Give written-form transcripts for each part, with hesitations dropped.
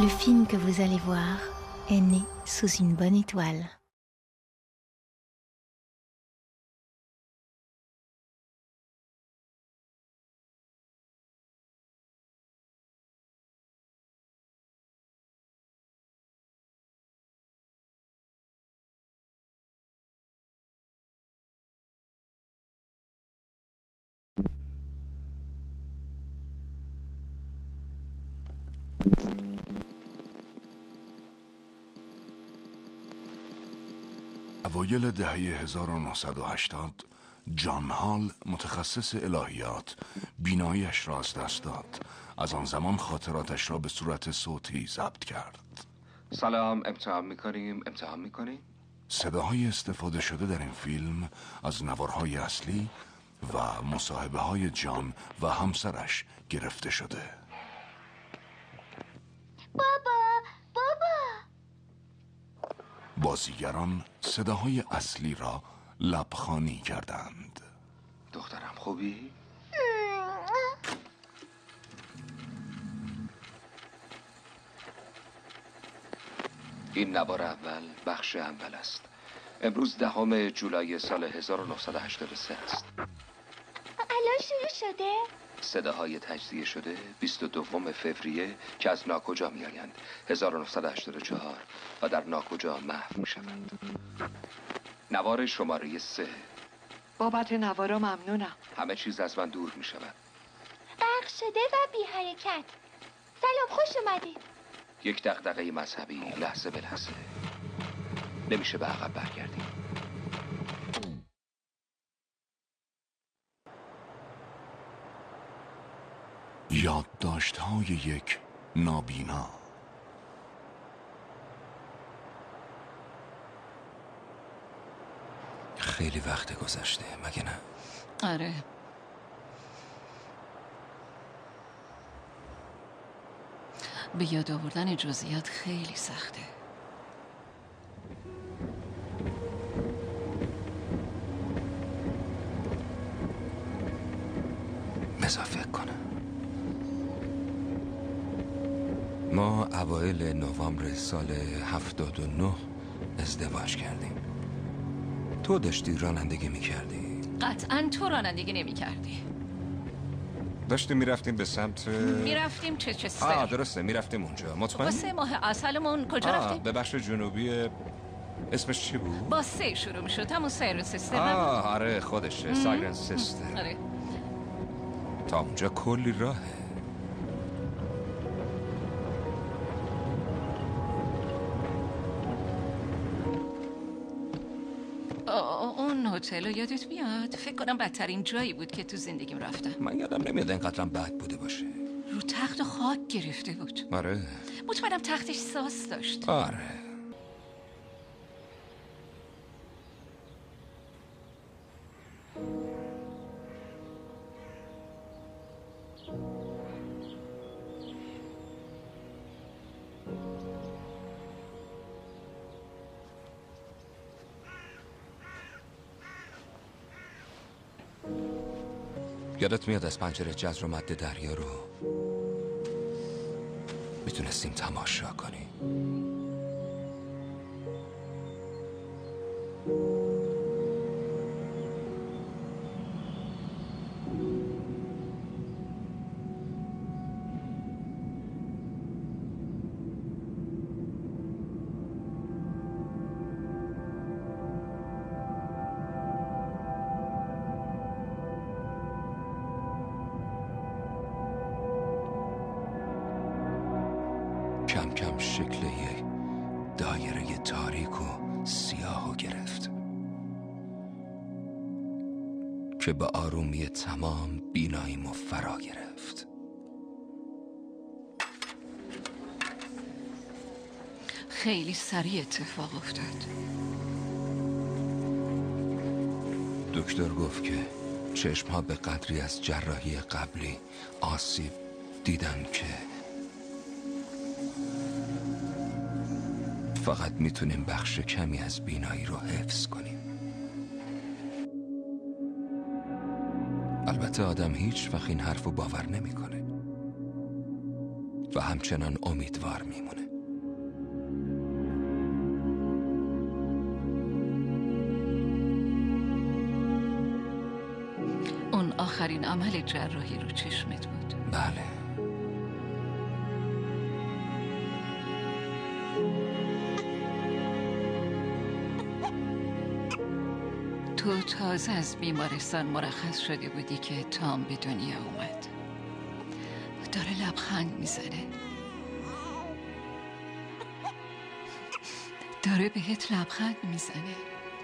Le film que vous allez voir est né sous une bonne étoile. اوایل دهه 1980 جان هال متخصص الهیات بیناییش را از دست داد. از آن زمان خاطراتش را به صورت صوتی ضبط کرد. سلام، امتحان میکنیم؟ صداهای استفاده شده در این فیلم از نوارهای اصلی و مصاحبه های جان و همسرش گرفته شده. بابا بازیگران صداهای اصلی را لبخانی کردند. دخترم خوبی؟ این نوار اول بخش اول است. امروز 10 جولای سال 1983 است. الان شروع شده؟ صداهای تجزیه شده 22 فوریه که از ناکجا می آیند 1984 و در ناکجا محو می شوند. نوار شماره 3. بابت نوارا ممنونم. همه چیز از من دور می شود. غرق شده و بی حرکت. سلام، خوش اومدید. یک دغدغه مذهبی لحظه به لحظه. نمیشه به عقب برگردیم. یادداشت‌های یک نابینا. خیلی وقت گذشته، مگه نه؟ آره. به یاد آوردن جزئیات خیلی سخته. بذار فکر کنم. ما اوایل نوامبر سال 79 ازدواج کردیم. تو داشتی رانندگی میکردی؟ قطعا تو رانندگی نمی کردی. داشتیم میرفتیم به سمت میرفتیم چچستر. درسته، میرفتیم اونجا. مطمئن؟ با 3 ماه اصلمون کجا رفتیم؟ به بخش جنوبی. اسمش چی بود؟ با 3 شروع میشد، همون سایرن سیستم. آره خودشه، سایرن سیستم. آره. تا اونجا کلی راهه. اون هتل رو یادت میاد؟ فکر کنم بدترین جایی بود که تو زندگیم رفتم. من یادم نمیاد اینقدرم بد بوده باشه. رو تخت خاک گرفته بود. آره. مطمئنم تختش ساس داشت. آره. یادت میاد از پنجره جزر و مد دریا رو میتونستیم تماشا کنیم. کم کم شکل یک دایره تاریک و سیاهو گرفت که به آرومی تمام بیناییمو فرا گرفت. خیلی سریع اتفاق افتاد. دکتر گفت که چشمها به قدری از جراحی قبلی آسیب دیدن که فقط میتونیم بخش کمی از بینایی رو حفظ کنیم. البته آدم هیچ وقت این حرفو باور نمیکنه و همچنان امیدوار میمونه. اون آخرین عمل جراحی رو چشمت بود؟ بله. تو تازه از بیمارستان مرخص شده بودی که تام به دنیا اومد. داره لبخند میزنه. داره بهت لبخند میزنه.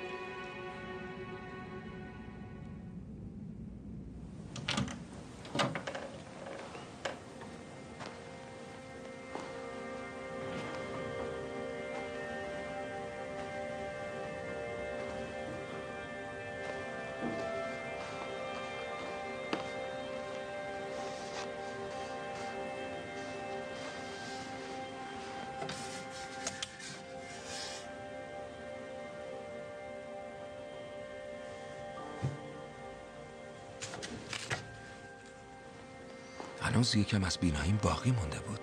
هنوز یکم از بیناییم باقی مونده بود.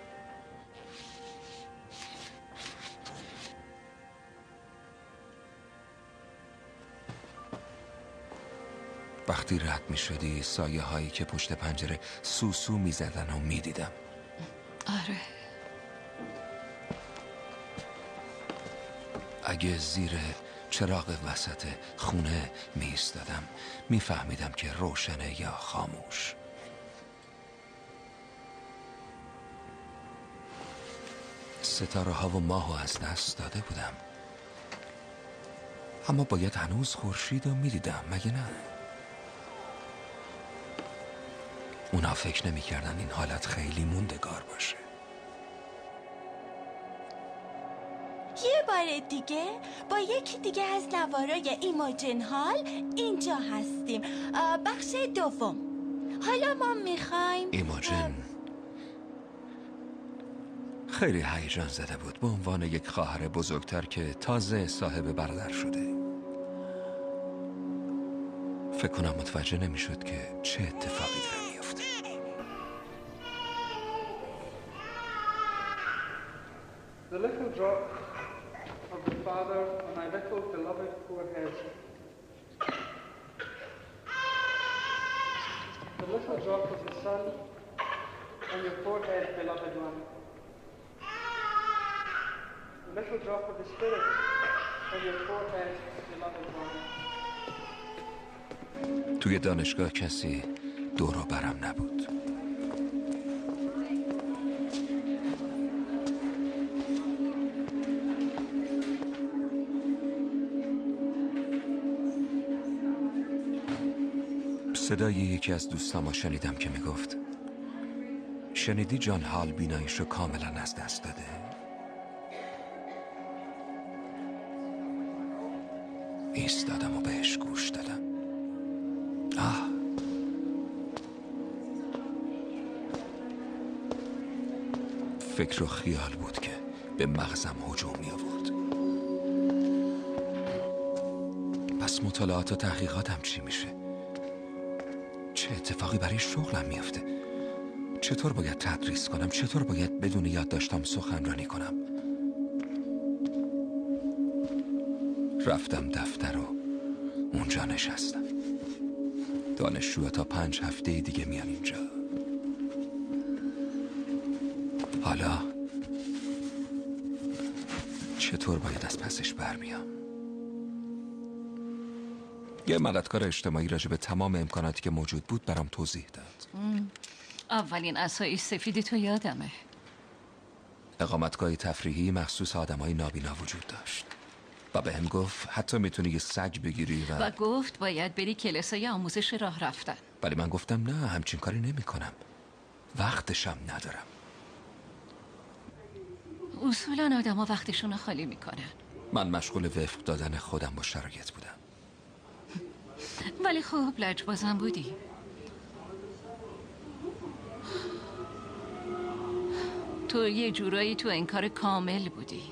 وقتی رد می شدی سایه هایی که پشت پنجره سوسو می زدن و می دیدم. آره. اگه زیر چراغ وسط خونه می ایستادم می فهمیدم که روشنه یا خاموش. ستاره ها و ماهو از دست داده بودم، اما باید هنوز خورشید رو می دیدم، مگه نه؟ اونا فکر نمی کردن این حالت خیلی موندگار باشه. یه بار دیگه با یکی دیگه از نوارای ایموجن هال اینجا هستیم. بخش دوم. حالا ما میخوایم ایموجن خیلی هیجان زده بود به عنوان یک خواهر بزرگتر که تازه صاحب برادر شده. فکر کنم متوجه نمیشد که چه اتفاقی داره میفته. The little drop of the Father on my little beloved forehead. The little drop of the Son on your forehead, beloved one. The little drop of the Spirit on your forehead, beloved one. توی دانشگاه کسی دور و برم نبود. صدای یکی از دوستامو شنیدم که میگفت شنیدی جان هال بیناییشو کاملا از دست داده؟ ایستادم و بهش گوش دادم. فکر و خیال بود که به مغزم هجوم می آورد. پس مطالعات و تحقیقاتم چی میشه؟ چه اتفاقی برای شغلم میافته؟ چطور باید تدریس کنم؟ چطور باید بدون یادداشتام سخنرانی کنم؟ رفتم دفتر و اونجا نشستم. دانشجوها تا 5 هفته دیگه میان اینجا. حالا چطور باید از پسش برمیام؟ یه مددکار اجتماعی راجع به تمام امکاناتی که موجود بود برام توضیح داد. اولین عصای سفیدی تو یادمه. اقامتگاه تفریحی مخصوص آدمای نابینا وجود داشت و به هم گفت حتی میتونی یه سگ بگیری و گفت باید بری کلاسای آموزش راه رفتن. ولی من گفتم نه، همچین کاری نمی کنم، وقتشم ندارم. اصولا آدم ها وقتشون رو خالی میکنن. من مشغول وفق دادن خودم با شرایط بودم. ولی خب لجبازم بودی. تو یه جورایی تو انکار کامل بودی.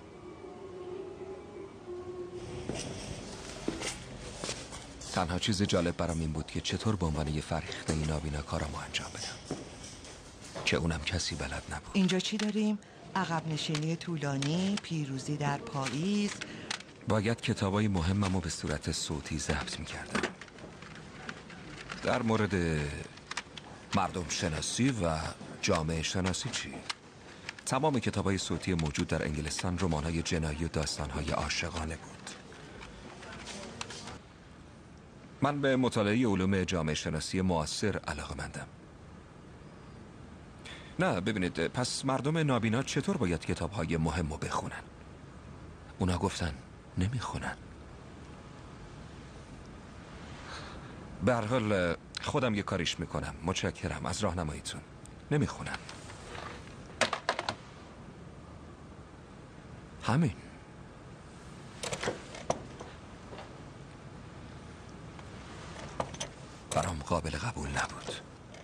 تنها چیز جالب برام این بود که چطور به عنوان یه فرهیخته نابینا کارامو انجام بدم. که اونم کسی بلد نبود. اینجا چی داریم؟ عقب نشینی طولانی، پیروزی در پاییز. باید کتابای مهممو به صورت صوتی ضبط میکردم. در مورد مردم شناسی و جامعه شناسی چی؟ تمام کتابای صوتی موجود در انگلستان رمان‌های جنایی و داستان‌های عاشقانه بود. من به مطالعه علوم جامعه شناسی معاصر علاقه‌مندم. نه ببینید، پس مردم نابینا چطور باید کتاب‌های مهم رو بخونن؟ اونا گفتن نمیخونن. به هر حال خودم یه کاریش میکنم. متشکرم از راهنماییتون. نمیخونن. همین. برام قابل قبول نبود.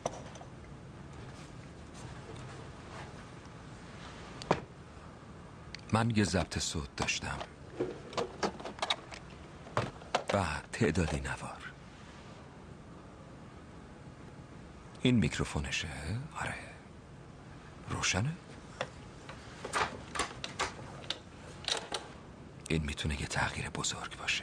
من یه ضبط صوت داشتم و تعدادی نوار. این میکروفونشه؟ آره. روشنه؟ این میتونه یه تغییر بزرگ باشه.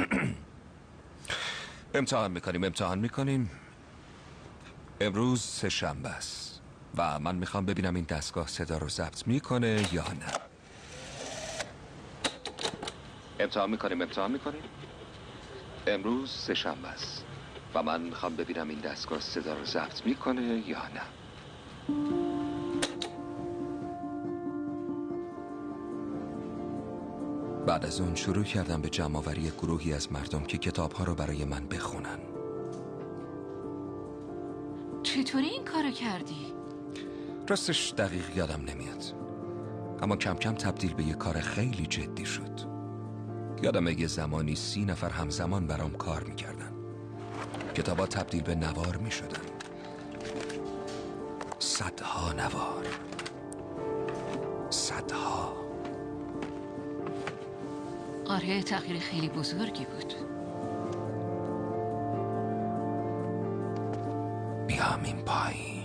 امتحان میکنیم. امروز سه‌شنبه است و من میخوام ببینم این دستگاه صدا رو ضبط میکنه یا نه. امتحان میکنیم. امروز سه‌شنبه است و من میخوام ببینم این دستگاه صدا رو ضبط میکنه یا نه. بعد از اون شروع کردم به جمع‌آوری گروهی از مردم که کتاب‌ها رو برای من بخونن. چطوری این کارو کردی؟ راستش دقیق یادم نمیاد، اما کم کم تبدیل به یه کار خیلی جدی شد. یادمه یه زمانی 30 نفر همزمان برام کار میکردن. کتابا تبدیل به نوار میشدن. صدها نوار. صدها. آره، تغییر خیلی بزرگی بود. بیام این پایین.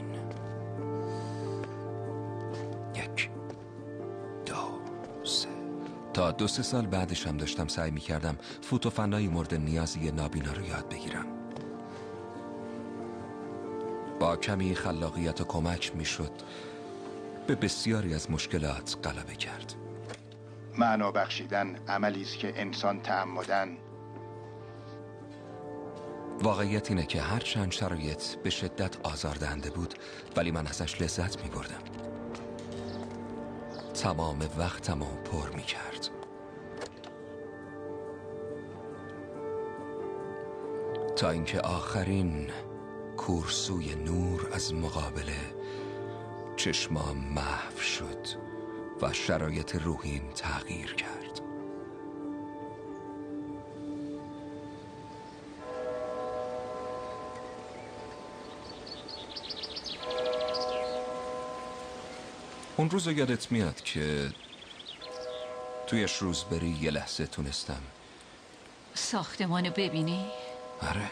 1 2 3. تا 2-3 سال بعدش هم داشتم سعی میکردم فوت و فنای مورد نیازی نابینا رو یاد بگیرم. با کمی خلاقیت و کمک میشد به بسیاری از مشکلات غلبه کرد. معنا بخشیدن عملی است که انسان تعمدن. واقعیت اینه که هر چند شرایط به شدت آزاردهنده بود، ولی من ازش لذت می بردم. تمام وقتمو پر می کرد. تا اینکه آخرین کورسوی نور از مقابل چشمام محو شد و شرایط روحیم تغییر کرد. اون روز یادت میاد که توی شروزبری یه لحظه تونستم ساختمانو ببینی؟ آره.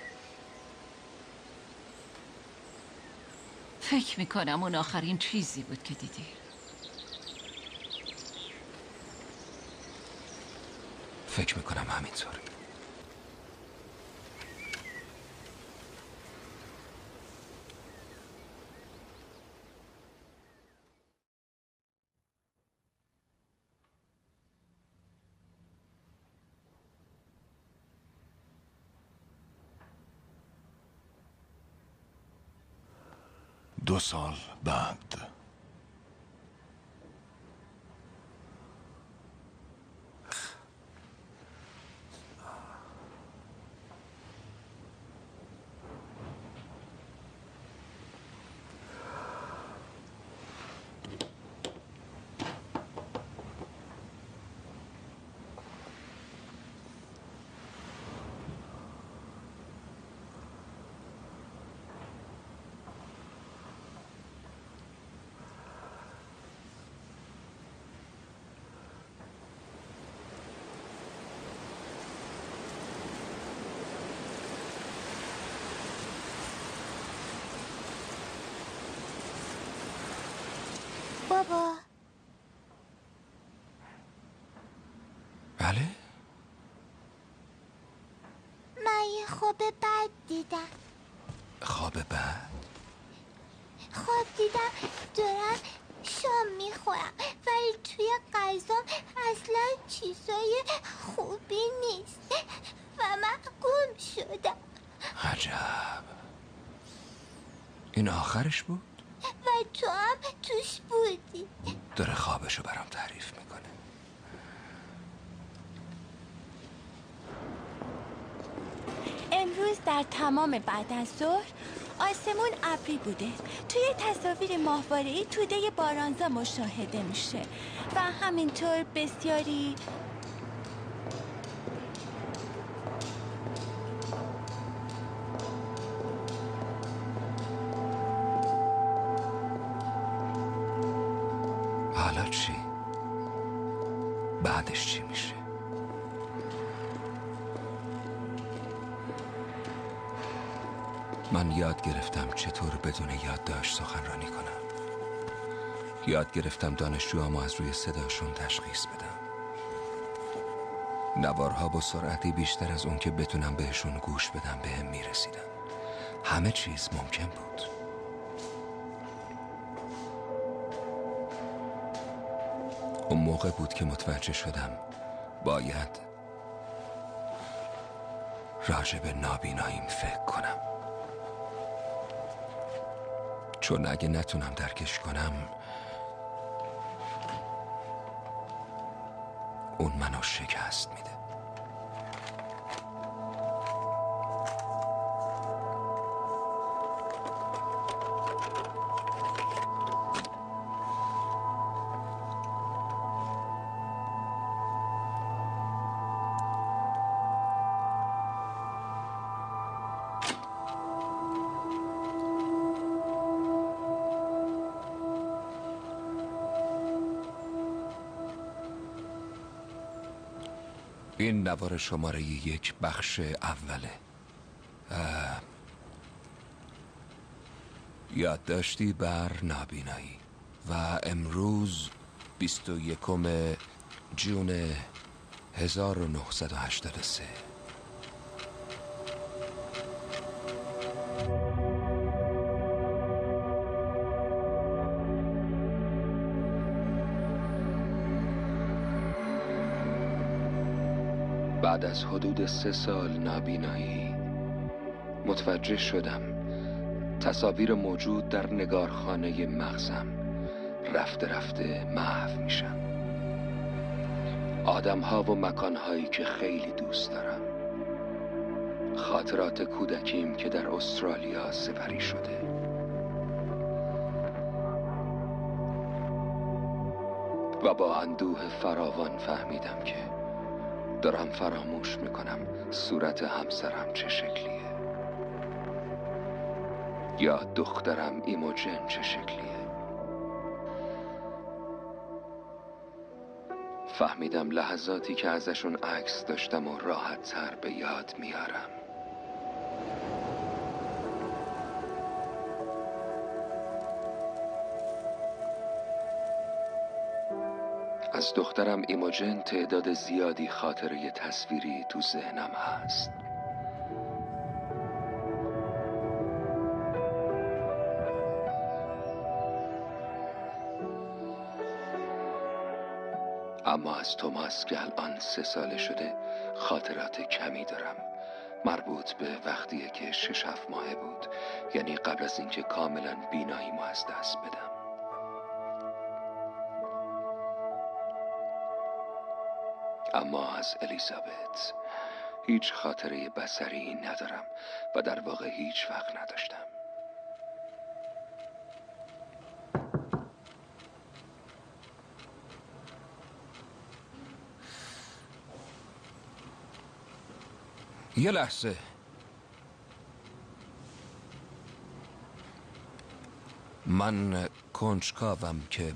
فکر میکنم اون آخرین چیزی بود که دیدی. فکر میکنم همینطور. دو سال بعد. بابا. بله؟ من یه خواب بد دیدم. خواب بد؟ خواب دیدم دارم شام میخورم ولی توی غذام اصلا چیزای خوبی نیست و من گم شدم. عجب. این آخرش بود؟ و تو هم توش بودی. داره خوابشو برام تعریف میکنه. امروز در تمام بعد از ظهر آسمون ابری بوده. توی تصاویر ماهواره‌ای توده بارانزا مشاهده میشه و همینطور بسیاری حالا چی؟ بعدش چی میشه؟ من یاد گرفتم چطور بدون یادداشت سخنرانی کنم. یاد گرفتم دانشجوامو از روی صداشون تشخیص بدم. نوارها با سرعتی بیشتر از اون که بتونم بهشون گوش بدم بهم میرسیدن. همه چیز ممکن بود. اون موقع بود که متوجه شدم باید راجع به نابیناییم فکر کنم، چون اگه نتونم درکش کنم اون منو شکست میده. این نوار شماره 1 بخش اوله. یادداشتی بر نابینایی و امروز 21 جون 1983. بعد از حدود 3 سال نابینایی متوجه شدم تصاویر موجود در نگارخانه مغزم رفته رفته محو میشن. آدم‌ها و مکان‌هایی که خیلی دوست دارم، خاطرات کودکیم که در استرالیا سپری شده، و با اندوه فراوان فهمیدم که دارم فراموش میکنم صورت همسرم چه شکلیه یا دخترم ایموجن چه شکلیه. فهمیدم لحظاتی که ازشون عکس داشتم و راحت تر به یاد میارم. از دخترم ایموجن تعداد زیادی خاطره تصویری تو ذهنم هست. اما از توماس که الان 3 ساله شده خاطرات کمی دارم. مربوط به وقتیه که 6-7 ماهه بود، یعنی قبل از اینکه کاملا بیناییمو از دست بدم. اما از الیزابت هیچ خاطره بصری ندارم و در واقع هیچ وقت نداشتم. یه لحظه. من کنجکاوم که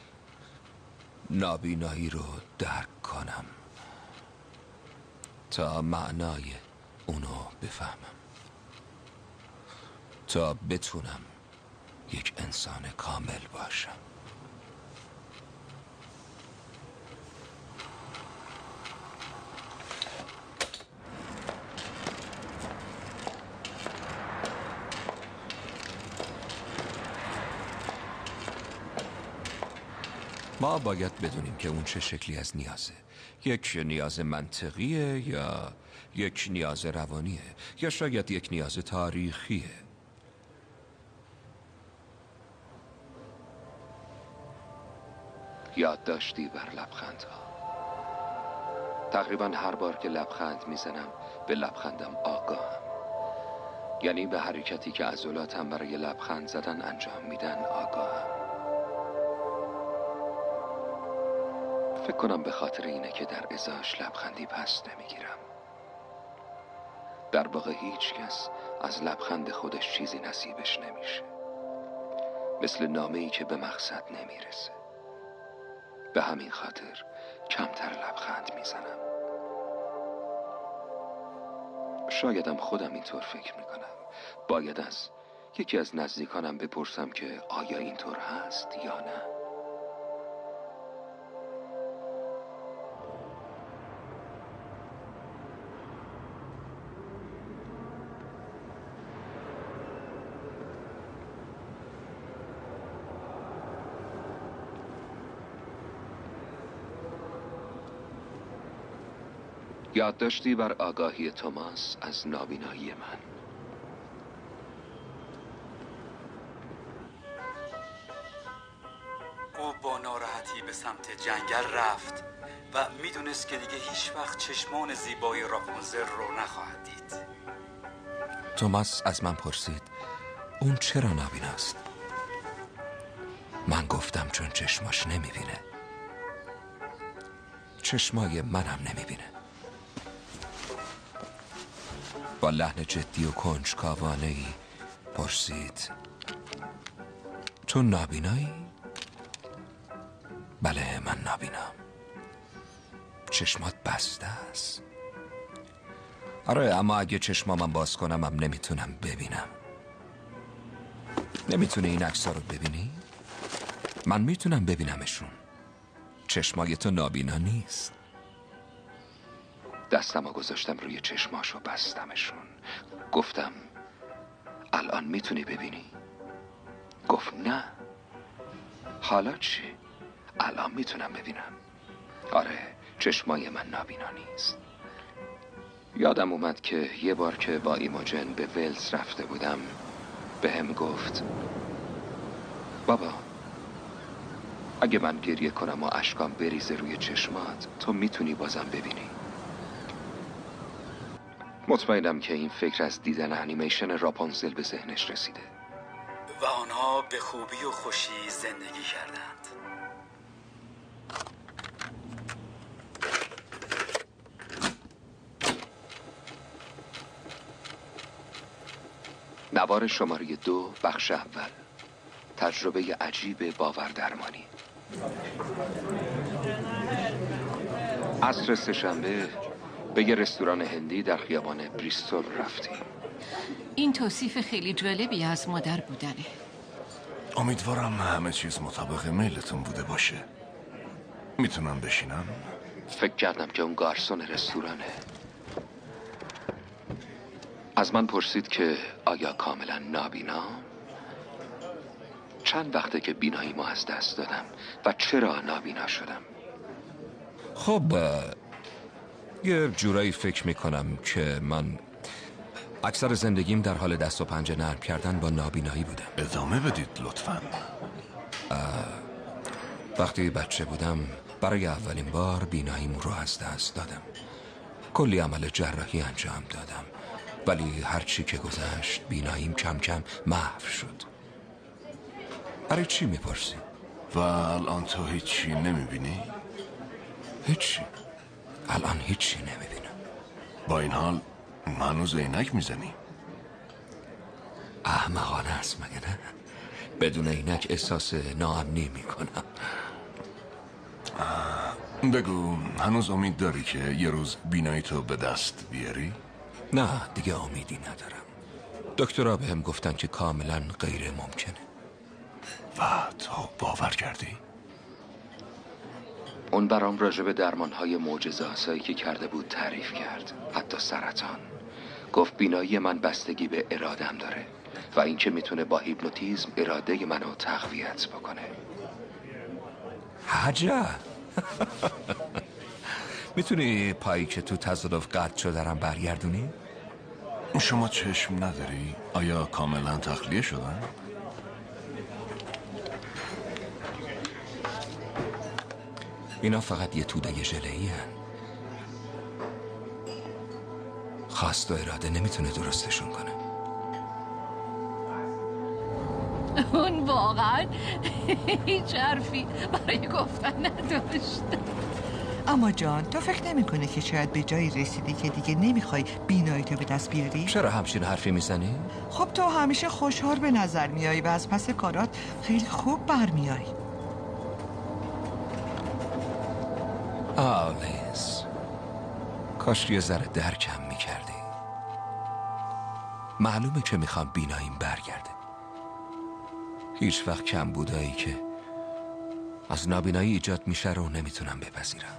نابینایی رو درک کنم تا معنای اونو بفهمم، تا بتونم یک انسان کامل باشم. ما باید بدونیم که اون چه شکلی از نیازه. یک نیاز منطقیه یا یک نیاز روانیه یا شاید یک نیاز تاریخیه. یادداشتی بر لبخندها. تقریبا هر بار که لبخند میزنم به لبخندم آگاهم. یعنی به حرکتی که عضلاتم برای لبخند زدن انجام میدن آگاهم. فکر کنم به خاطر اینه که در ازاش لبخندی پس نمیگیرم. در واقع هیچ کس از لبخند خودش چیزی نصیبش نمیشه. مثل نامه‌ای که به مقصد نمیرسه. به همین خاطر کمتر لبخند میزنم. شایدم خودم اینطور فکر میکنم. باید از یکی از نزدیکانم بپرسم که آیا اینطور هست یا نه. یادداشتی بر آگاهی توماس از نابینایی من. او با ناراحتی به سمت جنگل رفت و میدونست که دیگه هیچ وقت چشمان زیبای راپونزل رو نخواهد دید. توماس از من پرسید اون چرا نابینا است؟ من گفتم چون چشماش نمیبینه. چشمای منم نمیبینه. با لحن جدی و کنجکاوانه‌ای پرسید تو نابینایی؟ بله من نابینام. چشمات بسته است؟ آره اما اگه چشمامم باز کنم هم نمیتونم ببینم. نمیتونی این عکس‌ها رو ببینی؟ من میتونم ببینمشون. چشمای تو نابینا نیست. دستمو گذاشتم روی چشماشو بستمشون. گفتم الان میتونی ببینی؟ گفت نه. حالا چی؟ الان میتونم ببینم. آره چشمای من نابینا نیست. یادم اومد که یه بار که با ایموجن به ولز رفته بودم به هم گفت بابا اگه من گریه کنم و اشکام بریزه روی چشمات تو میتونی بازم ببینی. مطمئنم که این فکر از دیدن انیمیشن راپونزل به ذهنش رسیده و آنها به خوبی و خوشی زندگی کردند. نوار شماره 2 بخش اول. تجربه عجیب باوردرمانی. عصر سه‌شنبه به یه رستوران هندی در خیابان بریستول رفتیم. این توصیف خیلی جالبی از مادر بودنه. امیدوارم همه چیز مطابق میلتون بوده باشه. میتونم بشینم؟ فکر کردم که اون گارسون رستورانه. از من پرسید که آیا کاملا نابینا؟ چند وقته که بیناییمو از دست دادم و چرا نابینا شدم؟ خب یه جورایی فکر میکنم که من اکثر زندگیم در حال دست و پنجه نرم کردن با نابینایی بودم. ادامه بدید لطفاً. وقتی بچه بودم برای اولین بار بیناییم رو از دست دادم. کلی عمل جراحی انجام دادم ولی هرچی که گذشت بیناییم کم کم محو شد. برای چی میپرسی؟ و الان تو هیچی نمیبینی؟ هیچی. الان هیچی نمیبینم. با این حال هنوز عینک میزنی؟ احمقانه است مگه نه؟ بدون عینک احساس ناامنی میکنم. بگو هنوز امید داری که یه روز بینایی تو به دست بیاری؟ نه دیگه امیدی ندارم. دکترها بهم گفتن که کاملا غیر ممکنه. و تو باور کردی؟ اون برام راجع به درمانهای معجزه‌آسایی که کرده بود تعریف کرد. حتی سرطان. گفت بینایی من بستگی به ارادم داره و این که میتونه با هیپنوتیزم اراده منو تقویت بکنه. عجب. میتونی پایی که تو تصادف قطع شده رم برگردونی؟ شما چشم نداری؟ آیا کاملا تخلیه شدن؟ اینا فقط یه توده ژله‌ای هن. خواست و اراده نمیتونه درستشون کنه. اون واقعا هیچ حرفی برای گفتن نداشت. اما جان، تو فکر نمی‌کنی که شاید به جایی رسیدی که دیگه نمیخوای بیناییتو به دست بیاری؟ چرا همچین حرفی میزنی؟ خب تو همیشه خوشحال به نظر میایی و از پس کارات خیلی خوب برمیایی. آلیس، کاش یه ذره درکم میکردی. معلومه که میخوام بیناییم برگرده. هیچ وقت کم بودایی که از نابینایی ایجاد میشه رو نمیتونم بپذیرم.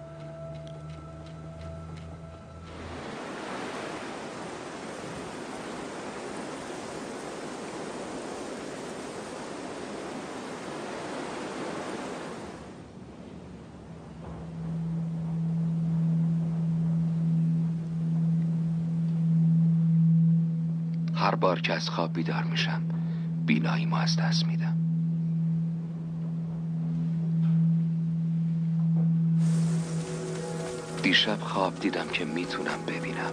هر بار که از خواب بیدار میشم بیناییمو از دست میدم. دیشب خواب دیدم که میتونم ببینم.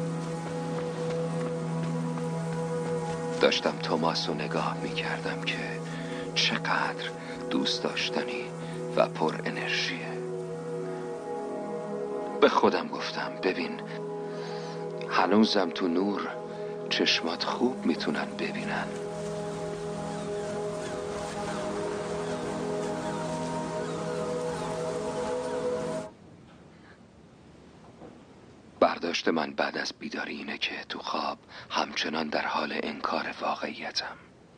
داشتم توماس رو نگاه میکردم که چقدر دوست داشتنی و پر انرژیه. به خودم گفتم ببین، هنوزم تو نور چشمات خوب میتونن ببینن. برداشت من بعد از بیداری اینه که تو خواب همچنان در حال انکار واقعیتم.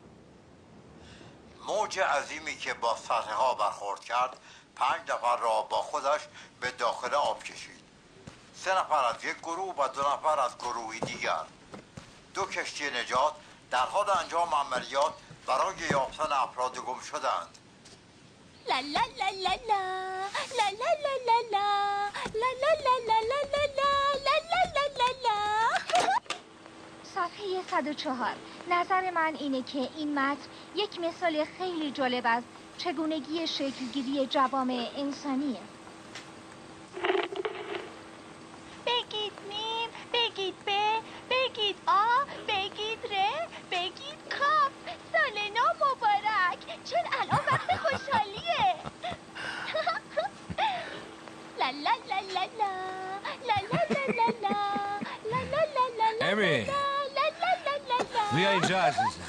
موج عظیمی که با سطح ها برخورد کرد 5 نفر را با خودش به داخل آب کشید. 3 نفر از یک گروه و 2 نفر از گروهی دیگر. 2 کشتی نجات در حال انجام عملیات برای یافتن افراد گم شدند. لا لا لا لا لا لا لا لا لا لا لا لا لا لا لا لا لا لا. صفحه 104. نظر من اینه که این متن یک مثال خیلی جالب از چگونگی شکلگیری جوامع انسانیه. بگید میم، بگید ب، بگید آ، بگید ر، بگید کاف. سال نو مبارک. چون الان وقت خوشحالیه. لا لا لا لا لا لا لا لا لا لا لا لا لا. امی، بیا اینجا عزیزم.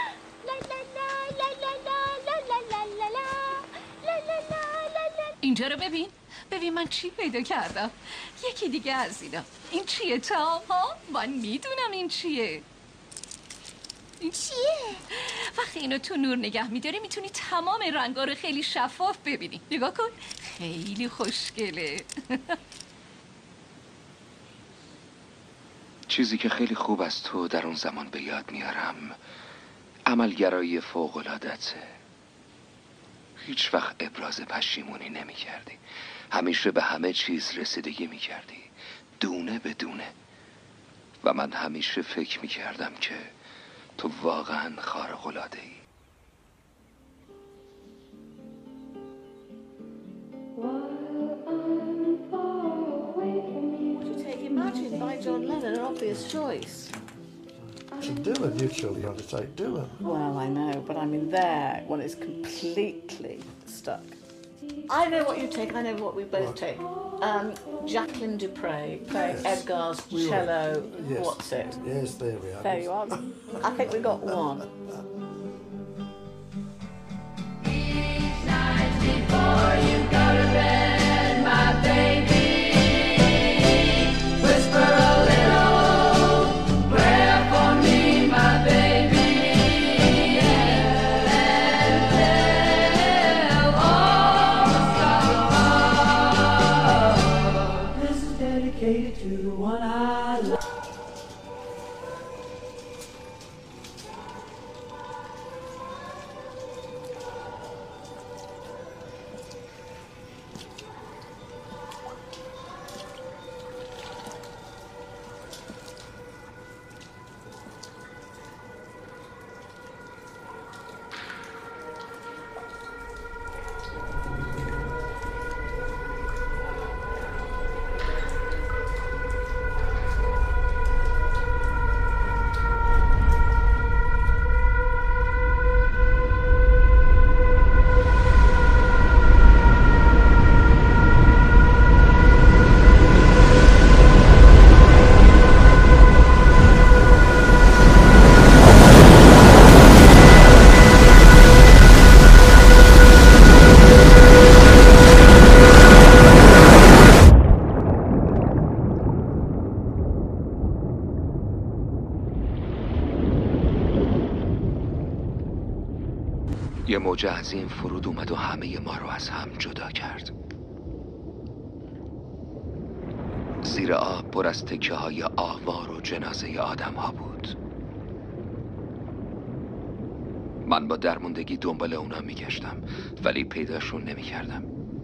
اینجا رو ببین. ببین من چی پیدا کردم. یکی دیگه از اینا. این چیه تام ها؟ من میدونم این چیه. این چیه؟ وقتی اینو تو نور نگه میداری میتونی تمام رنگا رو خیلی شفاف ببینی. نگاه کن، خیلی خوشگله. چیزی که خیلی خوب از تو در اون زمان به یاد میارم عملگرایی فوق‌العاده‌ته. هیچ وقت ابراز پشیمونی نمی کردی. همیشه به همه چیز رسیدگی می کردی، دونه به دونه. و من همیشه فکر می کردم که تو واقعا خارق‌العاده‌ای. Imagine by John Lennon, an obvious choice. So Dylan, you surely had to take Dylan. Well, I know, but I mean there, one is completely stuck. I know what you take, I know what we both take. Jacqueline Dupre playing Edgar's cello, Yes. what's it? Yes, there we are. There you are. I think we got one. Each night before you go to bed, my baby, whisper a little prayer for me, my baby, and tell all the stars. This is dedicated to the one I love. یه موج عظیم فرود اومد و همه ما رو از هم جدا کرد. زیر آب پر از تکه های آوار و جنازه آدم ها بود. من با درموندگی دنبال اونا میگشتم ولی پیداشون نمیکردم.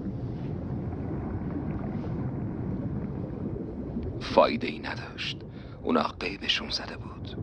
فایده ای نداشت. اونا غیبشون زده بود.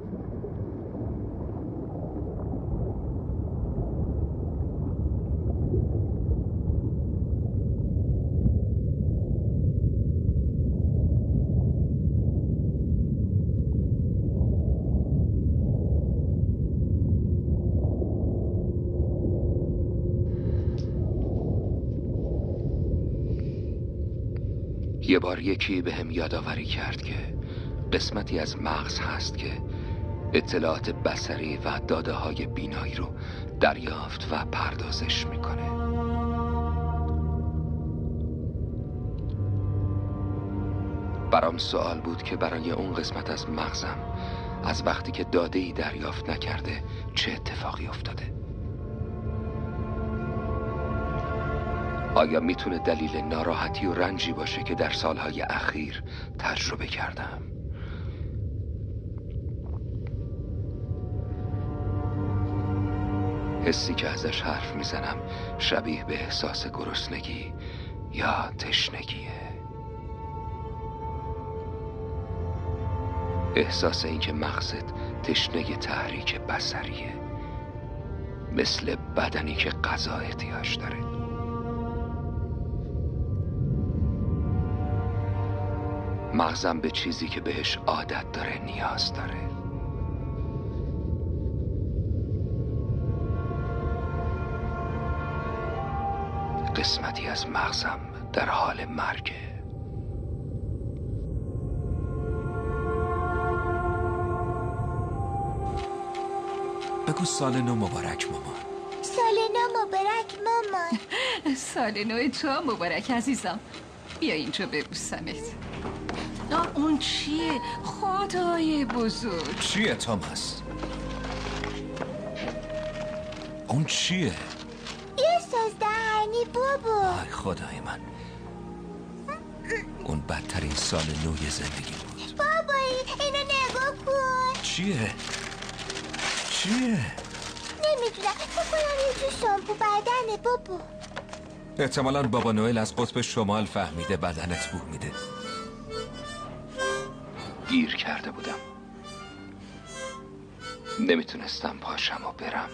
یه بار یکی به هم یادآوری کرد که قسمتی از مغز هست که اطلاعات بصری و داده های بینایی رو دریافت و پردازش میکنه. برام سوال بود که برای اون قسمت از مغزم از وقتی که داده‌ای دریافت نکرده چه اتفاقی افتاده. آیا میتونه دلیل ناراحتی و رنجی باشه که در سالهای اخیر تجربه کردم؟ حسی که ازش حرف میزنم شبیه به احساس گرسنگی یا تشنگیه. احساس این که مغزت تشنه تحریک بصریه، مثل بدنی که غذا احتیاج داره. مغزم به چیزی که بهش عادت داره نیاز داره. قسمتی از مغزم در حال مرگه. بگو سال نو مبارک مامان. سال نو مبارک مامان. سال نو تو مبارک عزیزم. بیا اینجا ببوسمت. اون چیه؟ خدای بزرگ. چیه توماس؟ اون چیه؟ یه ساز دهنی بابا. آی خدای من، اون بدترین سال نوی زندگی بود. بابایی اینو نگاه کن. چیه؟ نمیدونم، فکر کنم یه جو شامپو بدنه بابا. احتمالاً بابا نوئل از قطب شمال فهمیده بدنت بو میده. گیر کرده بودم. نمیتونستم پاشم و برم.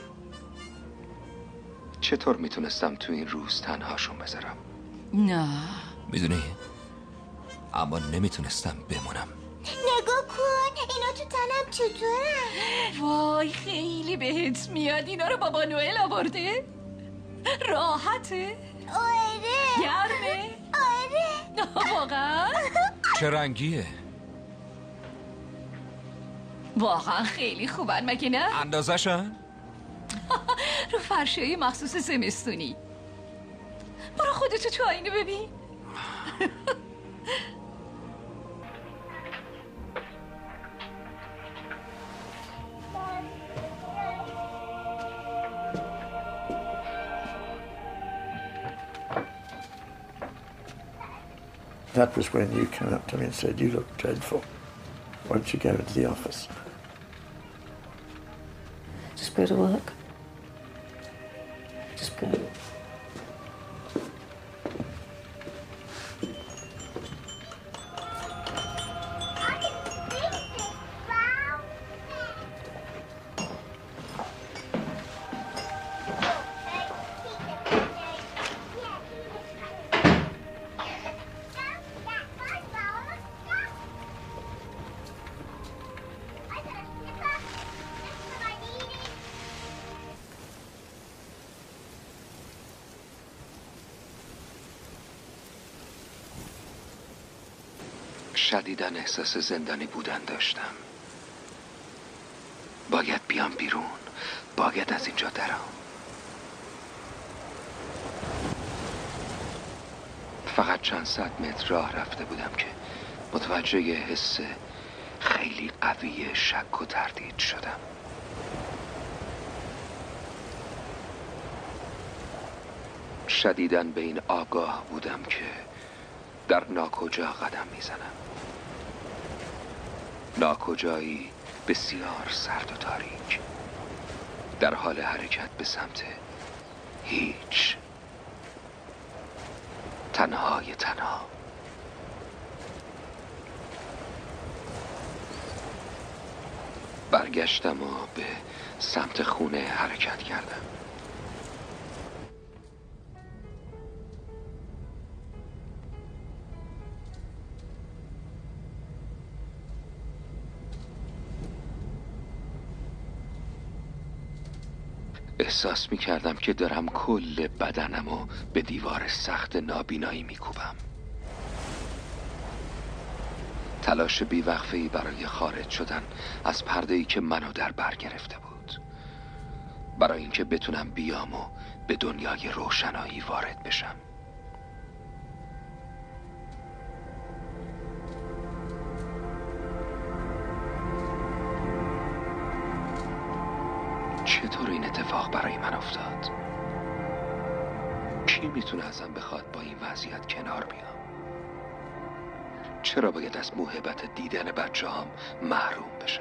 چطور میتونستم تو این روز تنهاشون بذارم؟ نه میدونی، اما نمیتونستم بمونم. نگاه کن اینا تو تنم چطورن؟ وای خیلی بهت میاد. اینا رو بابا نوئل آورده؟ راحته؟ آره. گرمه؟ آره. واقعا؟ چه رنگیه؟ واقعا خیلی خوبن مگه نه؟ اندازشن؟ رو فرشای مخصوص زمستونی. برو خودتو تو آینه ببین. That was when you came up to me and said, "You look dreadful. Why don't you go into the office?" Just go to work. Just go. شدیداً احساس زندانی بودن داشتم. باید بیام بیرون. باید از اینجا درام. فقط چند صد متر راه رفته بودم که متوجه یه حس خیلی قوی شک و تردید شدم. شدیداً به این آگاه بودم که در ناکجا قدم میزنم. ناکجایی بسیار سرد و تاریک، در حال حرکت به سمت هیچ، تنهای تنها. برگشتم و به سمت خونه حرکت کردم. احساس می کردم که دارم کل بدنمو به دیوار سخت نابینایی می کوبم. تلاش بیوقفه‌ای برای خارج شدن از پرده‌ای که منو در بر گرفته بود، برای اینکه بتونم بیام و به دنیای روشنایی وارد بشم. چطور این اتفاق برای من افتاد؟ کی میتونه ازم بخواد با این وضعیت کنار بیام؟ چرا باید از موهبت دیدن بچه‌هام محروم بشم؟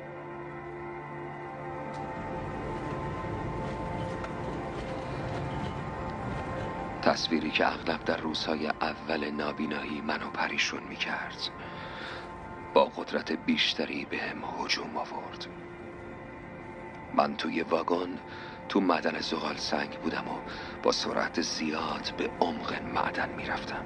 تصویری که اغلب در روزهای اول نابینایی منو پریشون میکرد، با قدرت بیشتری بهم هجوم آورد. من توی واگن تو معدن زغال سنگ بودم و با سرعت زیاد به عمق معدن میرفتم.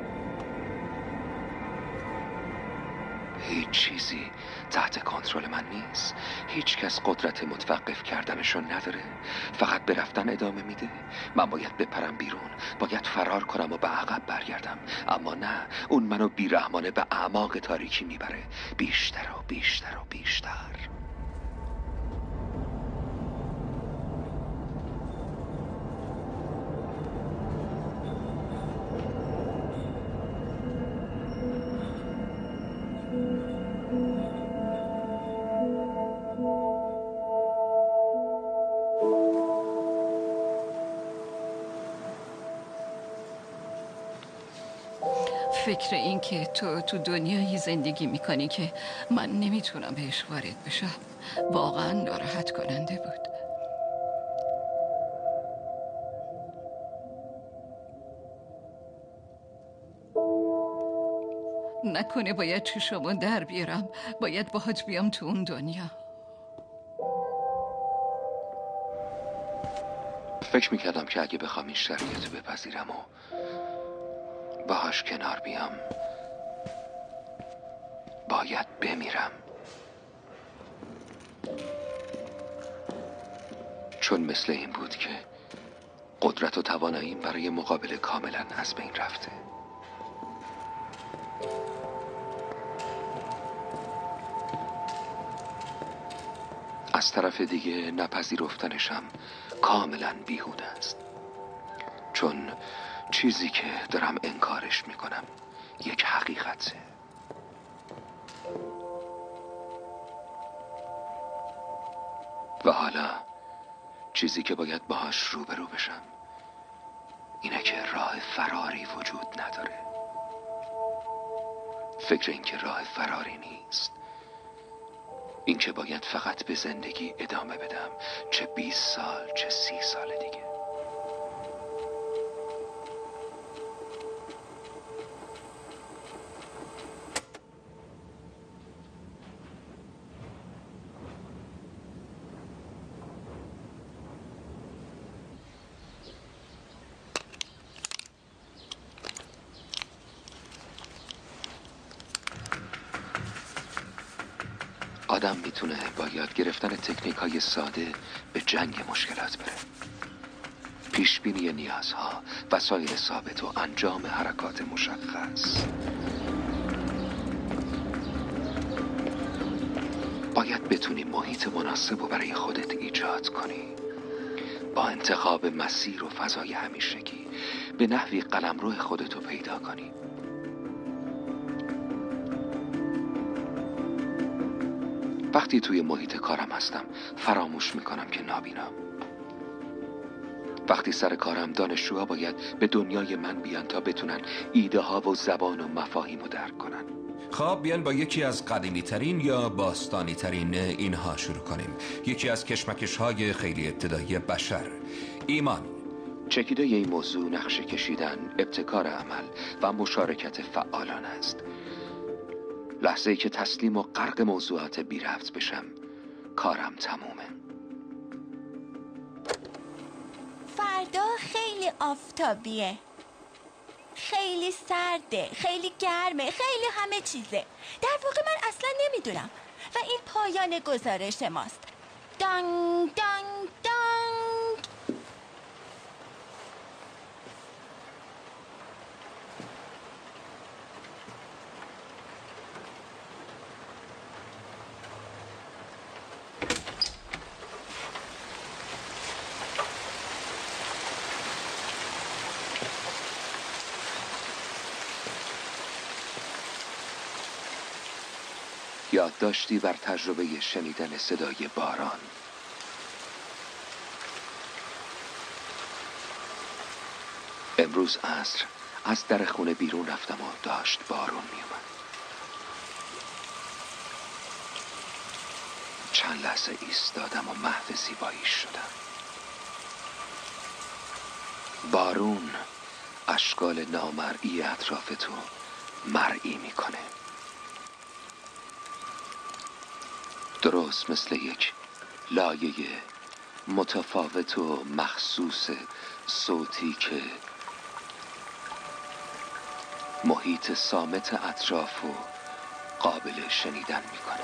هیچ چیزی تحت کنترل من نیست. هیچ کس قدرت متوقف کردنشو نداره، فقط به رفتن ادامه میده. من باید بپرم بیرون، باید فرار کنم و به عقب برگردم، اما نه، اون منو بیرحمانه به اعماق تاریکی میبره، بیشتر و بیشتر و بیشتر. فکر این که تو دنیایی زندگی میکنی که من نمیتونم بهش وارد بشم واقعا ناراحت کننده بود. نکنه باید چشمو در بیارم، باید باهات بیام تو اون دنیا. فکر میکردم که اگه بخوام این شرایط رو بپذیرم و باهاش کنار بیام، باید بمیرم، چون مثل این بود که قدرت و تواناییم برای مقابله کاملا از بین رفته. از طرف دیگه نپذیرفتنشم کاملا بیهوده است، چون چیزی که دارم انکارش میکنم یک حقیقته. و حالا چیزی که باید باهاش روبرو بشم اینه که راه فراری وجود نداره. فکر این که راه فراری نیست، این که باید فقط به زندگی ادامه بدم، چه 20 سال چه 30 سال دیگه. آدم میتونه با یاد گرفتن تکنیک های ساده به جنگ مشکلات بره. پیشبینی نیازها، وسایل ثابت و انجام حرکات مشخص. باید بتونی محیط مناسب رو برای خودت ایجاد کنی، با انتخاب مسیر و فضای همیشگی به نحوی قلمرو خودتو پیدا کنی. وقتی توی محیط کارم هستم فراموش میکنم که نابینام. وقتی سر کارم دانشجوها باید به دنیای من بیان تا بتونن ایده ها و زبان و مفاهیم رو درک کنن. خب بیان با یکی از قدیمی ترین یا باستانی ترین اینها شروع کنیم. یکی از کشمکش های خیلی ابتدایی بشر، ایمان. چکیده این موضوع نقشه کشیدن، ابتکار عمل و مشارکت فعالان است. لحظه‌ای که تسلیم و غرق موضوعات بی ربط بشم، کارم تمومه. فردا خیلی آفتابیه، خیلی سرده، خیلی گرمه، خیلی همه چیزه. در واقع من اصلا نمیدونم و این پایان گزارش ماست. دانگ دانگ دانگ. یادداشتی بر تجربه شنیدن صدای باران. امروز عصر از در خونه بیرون رفتم و داشت بارون می اومد. چند لحظه ایستادم و محو زیباییش شدم. بارون اشکال نامرئی اطراف تو مرئی میکنه. درست مثل یک لایه متفاوت و مخصوص صوتی که محیط صامت اطراف و قابل شنیدن میکنه.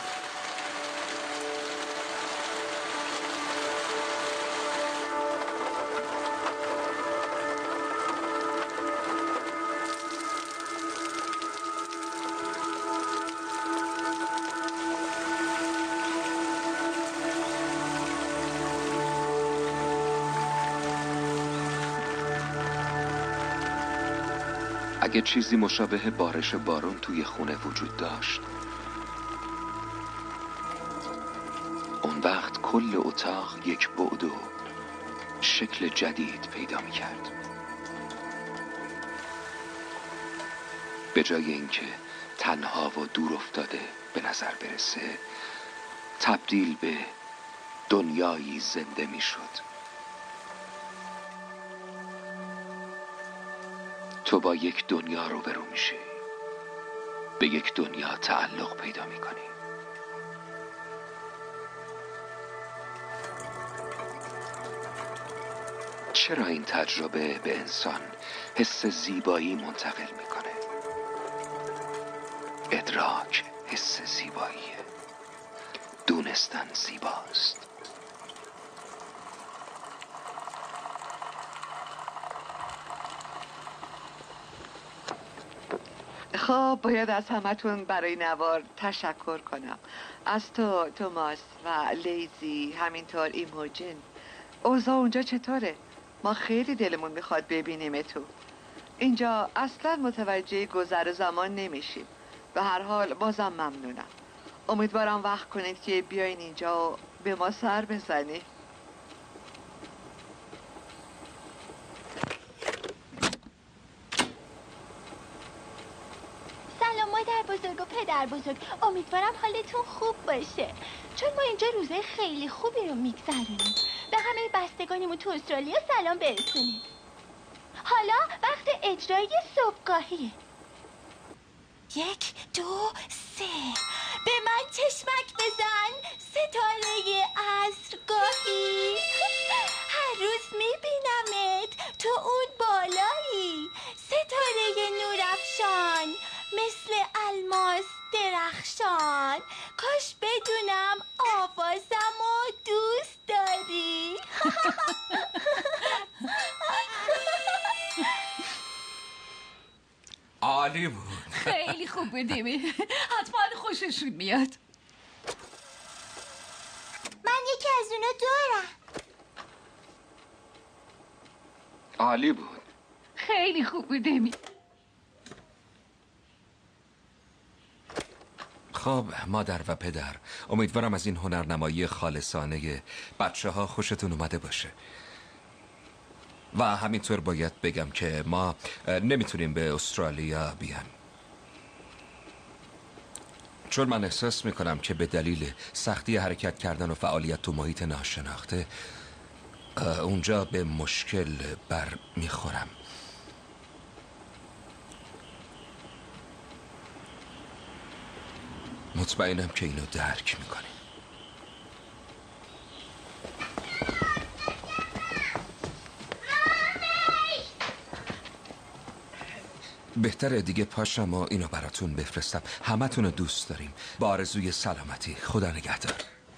اگه چیزی مشابه بارش بارون توی خونه وجود داشت، اون وقت کل اتاق یک بعد و شکل جدید پیدا می کرد. به جای اینکه تنها و دور افتاده به نظر برسه، تبدیل به دنیایی زنده می شد. تو با یک دنیا روبرو میشی، به یک دنیا تعلق پیدا میکنی. چرا این تجربه به انسان حس زیبایی منتقل میکنه؟ ادراک حس زیباییه، دونستن زیباست. خب باید از همتون برای نوار تشکر کنم. از تو توماس و لیزی، همینطور ایموجین. اوضاع اونجا چطوره؟ ما خیلی دلمون میخواد ببینیم تو. اینجا اصلا متوجه گذر زمان نمیشیم. به هر حال بازم ممنونم. امیدوارم وقت کنید که بیاین اینجا و به ما سر بزنی. بزرگ و پدر بزرگ، امیدوارم حالتون خوب باشه، چون ما اینجا روزای خیلی خوبی رو میگذرونیم. به همه بستگانمون تو استرالیا سلام برسونید. حالا وقت اجرای صبحگاهیه. 1 2 3 به من چشمک بزن ستاره عصرگاهی. هر روز میبینمت تو اون بالایی، ستاره نورافشان مثل الماس درخشان. کاش بدونم آوازمو دوست داری. عالی بود. خیلی خوب بودیم. حتما خوششون میاد. من یکی از اونا دارم. عالی بود. خیلی خوب بودیم. خب مادر و پدر، امیدوارم از این هنرنمایی خالصانه بچه ها خوشتون اومده باشه. و همینطور باید بگم که ما نمیتونیم به استرالیا بیایم، چون من احساس میکنم که به دلیل سختی حرکت کردن و فعالیت تو محیط ناشناخته اونجا به مشکل بر میخورم. مطمئنم که اینو درک میکنی. بهتره دیگه پاشم و اینو براتون بفرستم. همتون رو دوست داریم. با آرزوی سلامتی. خدا نگهدار.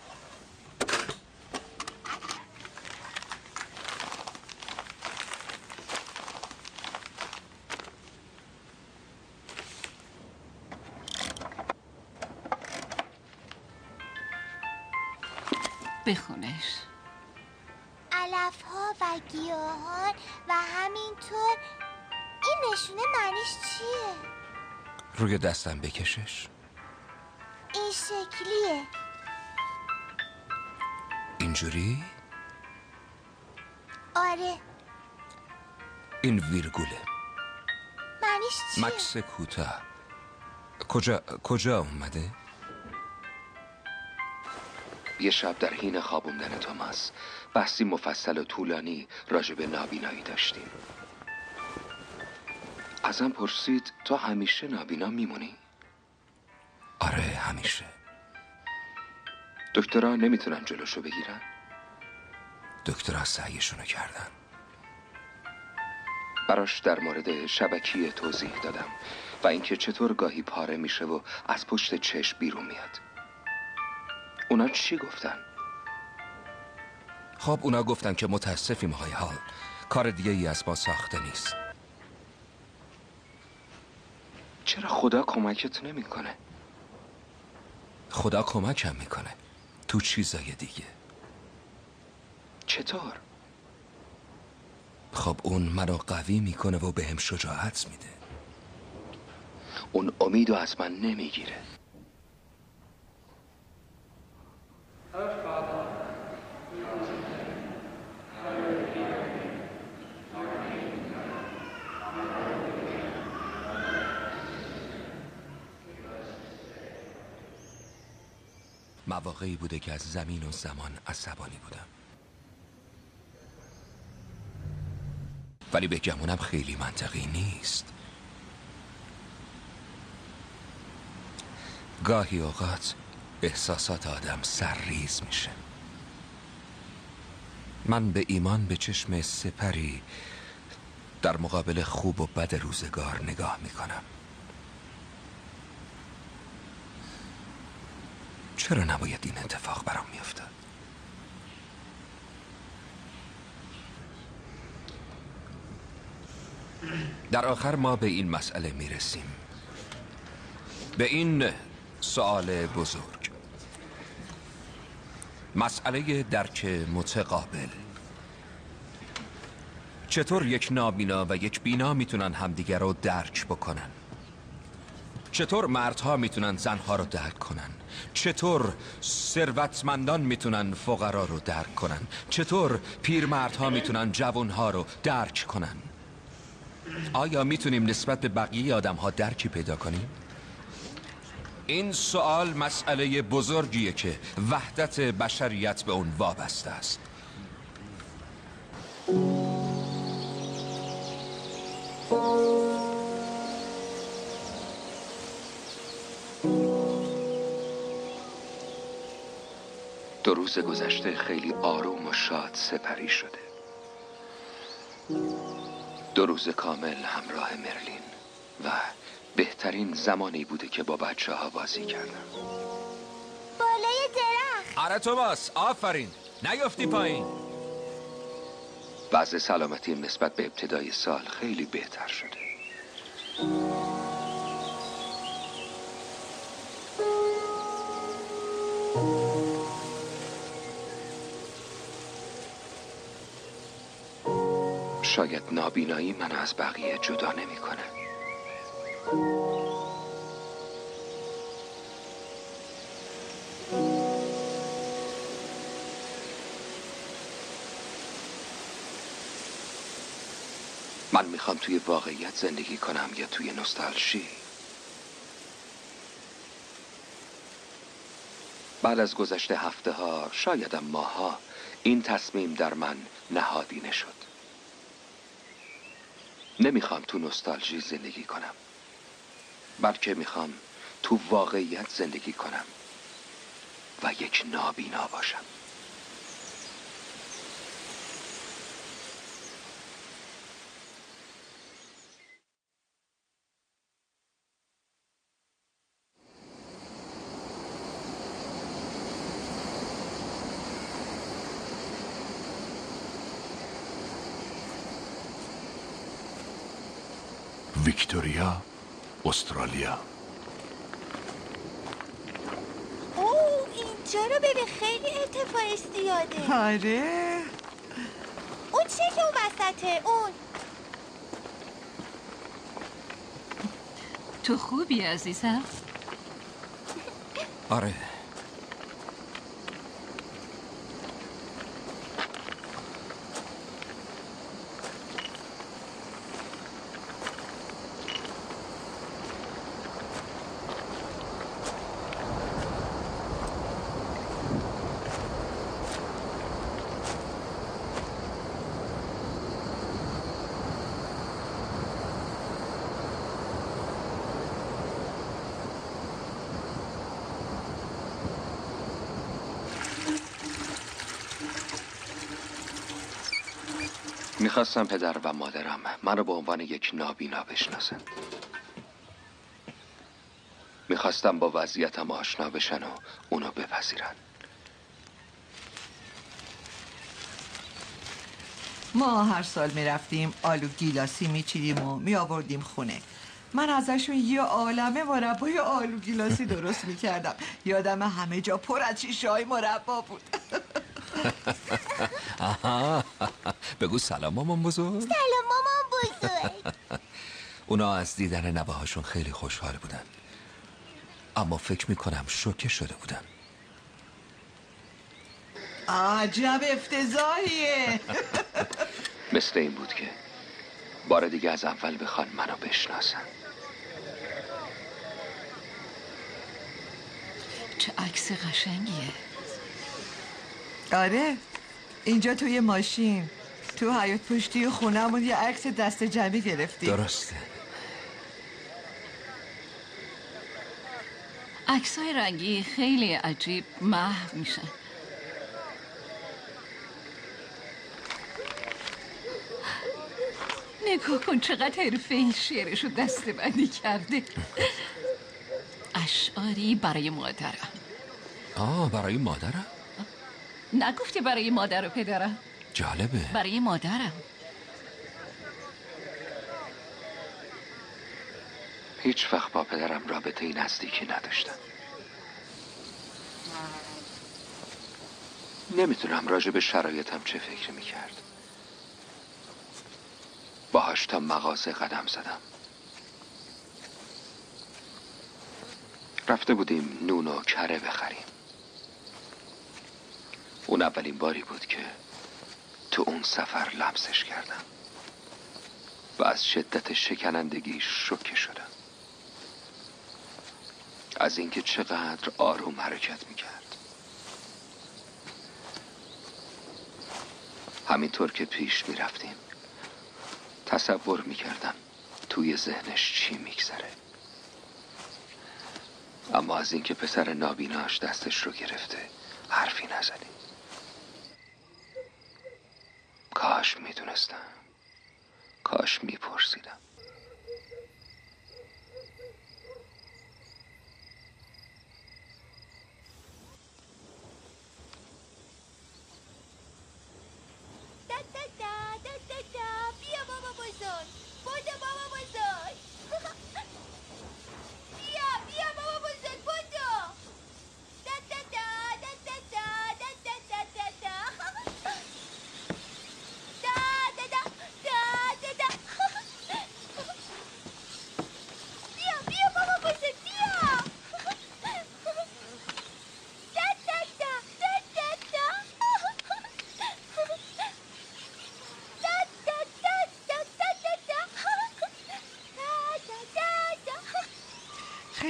بخونش. علف‌ها و گیاهان و همینطور. این نشونه معنیش چیه؟ روی دستم بکشش. این شکلیه. اینجوری؟ آره. این ویرگوله. معنیش چیه؟ مکس کوتاه. کجا اومده؟ یه شب در حین خوابوندن توماس بحثی مفصل و طولانی راجع به نابینایی داشتیم. ازم پرسید تو همیشه نابینا میمونی؟ آره همیشه. دکترها نمیتونن جلوشو بگیرن؟ دکترها سعیشونو کردن. براش در مورد شبکیه توضیح دادم و اینکه چطور گاهی پاره میشه و از پشت چشم بیرون میاد. اونا چی گفتن؟ خب اونا گفتن که متاسفیم های حال، کار دیگه ای از ما ساخته نیست. چرا خدا کمکت نمیکنه؟ خدا کمکم میکنه تو چیزای دیگه. چطور؟ خب اون منو قوی میکنه و بهم شجاعت میده. اون امیدو از من نمیگیره. مواقعی بوده که از زمین و زمان عصبانی بودم، ولی بگمونم خیلی منطقی نیست. گاهی اوقات احساسات آدم سرریز میشه. من به ایمان به چشم سپری در مقابل خوب و بد روزگار نگاه میکنم. چرا نباید این اتفاق برام میافتاد؟ در آخر ما به این مسئله میرسیم، به این سوال بزرگ، مسئله درک متقابل. چطور یک نابینا و یک بینا میتونن همدیگر رو درک بکنن؟ چطور مردها میتونن زنها رو درک کنن؟ چطور ثروتمندان میتونن فقرا رو درک کنن؟ چطور پیرمردها میتونن جوانها رو درک کنن؟ آیا میتونیم نسبت به بقیه آدمها درکی پیدا کنیم؟ این سوال مسئله بزرگیه که وحدت بشریت به اون وابسته است. دو روز گذشته خیلی آروم و شاد سپری شده. 2 روز کامل همراه مرلین و بهترین زمانی بوده که با بچه ها بازی کردم. بالای درخت. آره توماس، آفرین، نیفتی پایین. وضع سلامتی نسبت به ابتدای سال خیلی بهتر شده. شاید نابینایی من از بقیه جدا نمی‌کنه. من میخوام توی واقعیت زندگی کنم یا توی نوستالژی. بعد از گذشته هفته ها، شایدم ماها، این تصمیم در من نهادینه شد. نمیخوام تو نوستالژی زندگی کنم، بلکه میخوام تو واقعیت زندگی کنم و یک نابینا باشم. ویکتوریا، استرالیا. اینجا رو ببین، خیلی ارتفاع زیاده. آره. اون چیه که اون وسطه؟ اون تو خوبی عزیزم؟ آره. میخواستم پدر و مادرم منو به عنوان یک نابینا بشناسن. میخواستم با وضعیتم آشنا بشن و اونو بپذیرن. ما هر سال میرفتیم آلو گیلاسی میچیدیم و میآوردیم خونه. من ازشون یه عالمه مربای آلو گیلاسی درست میکردم. یادم همه جا پر از شیشه های مربا بود. آها. بگو سلام مامان بزرگ. سلام مامان بزرگ. اونا از دیدن نوه‌هاشون خیلی خوشحال بودن، اما فکر میکنم شوکه شده بودن. عجب افتضاحیه. مثل این بود که بار دیگه از اول بخوان منو بشناسن. چه عکس قشنگیه. آره، اینجا توی ماشین تو حیاط پشتی خونه‌مون یه عکس دست جمعی گرفتیم. درسته. عکسای رنگی خیلی عجیب محو میشن. نگاه کن چقدر حرفه‌ای شعرشو دسته بندی کرده. اشعاری برای مادرم. برای مادرم؟ نگفتی برای مادر و پدرم؟ جالبه. برای مادرم. هیچ وقت با پدرم رابطه نزدیکی نداشتم. نمیدونم راجع به شرایطم چه فکر میکرد. باهاش تا مغازه قدم زدم. رفته بودیم نون و کره بخریم. اون اولین باری بود که تو اون سفر لمسش کردم و از شدت شکنندگی شوکه شدم. از اینکه چقدر آروم حرکت میکرد. همینطور که پیش میرفتیم تصور میکردم توی ذهنش چی میگذره. اما از اینکه پسر نابیناش دستش رو گرفته حرفی نزدیم. کاش میدونستم، کاش میپرسیدم. بیا بابا بزرگ، بودو بابا بزرگ. بیا بابا بزرگ، بودو. بیا بابا بزرگ، بیا.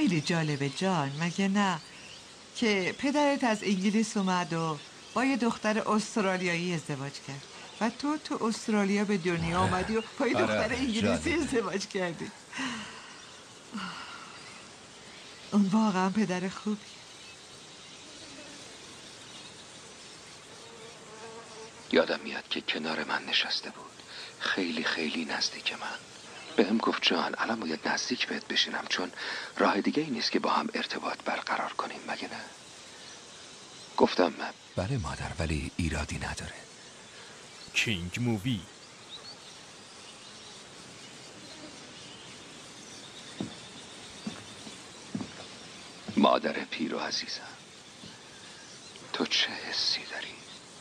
خیلی جالبه جان، مگه نه؟ که پدرت از انگلیس اومد و با یه دختر استرالیایی ازدواج کرد و تو استرالیا به دنیا آمدی و با یه دختر انگلیسی ازدواج کردی. اون واقعا پدر خوبی. یادم میاد که کنار من نشسته بود، خیلی خیلی نزدیک من. بهم گفت جان الان باید نزدیک بهت بشینم چون راه دیگه ای نیست که با هم ارتباط برقرار کنیم، مگه نه؟ گفتم بله مادر، ولی ایرادی نداره. کینگ مووی. مادر پیرو عزیزم، تو چه حسی داری؟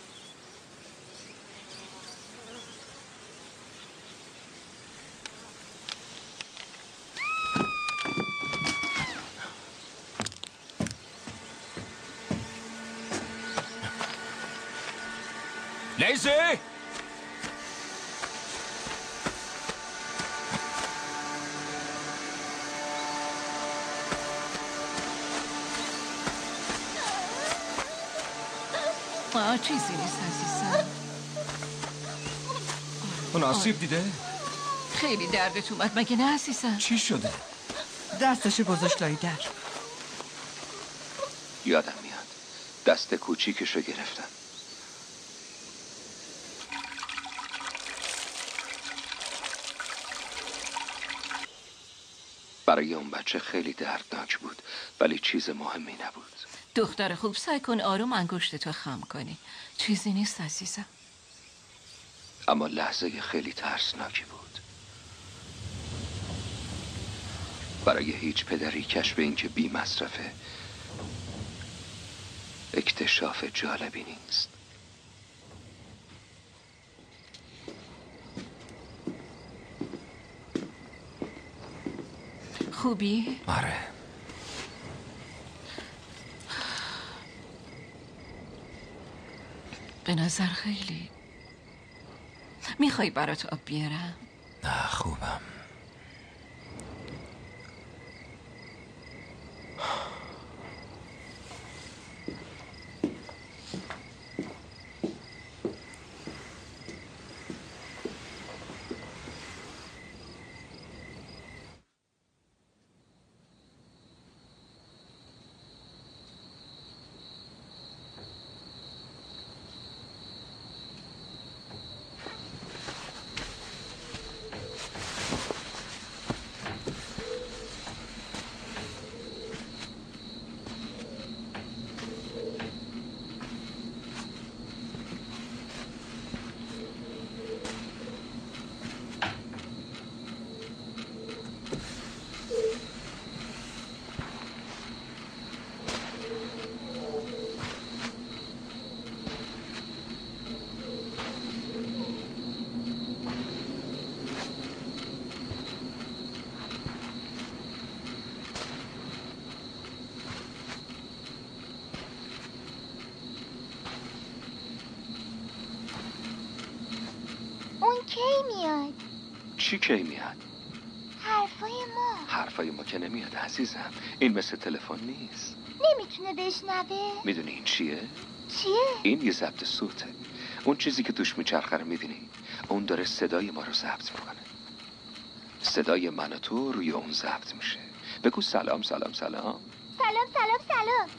لیزی! چیزی نیست عزیزم. اون آسیب دیده؟ خیلی دردت اومد مگه نه عزیزم؟ چی شده؟ دستش گذاشت لای در. یادم میاد دست کوچیکشو گرفتم. برای اون بچه خیلی دردناک بود ولی چیز مهمی نبود. دختر خوب، سعی کن آروم انگشتتو خم کنی. چیزی نیست عزیزم. اما لحظه خیلی ترسناکی بود. برای هیچ پدری کشف این که بی مصرفه اکتشاف جالبی نیست. خوبی؟ آره. به نظر خیلی. میخوای برات آب بیارم؟ نه خوبم. چی کی میاد؟ حرفای ما. حرفای ما که نمیاد عزیزم. این مثل تلفن نیست. نمیتونه بشنوه. میدونی این چیه؟ چیه؟ این یه ضبط صوته. اون چیزی که توش میچرخه رو میبینی؟ اون داره صدای ما رو ضبط میکنه. صدای من و تو روی اون ضبط میشه. بگو سلام سلام سلام. سلام سلام سلام.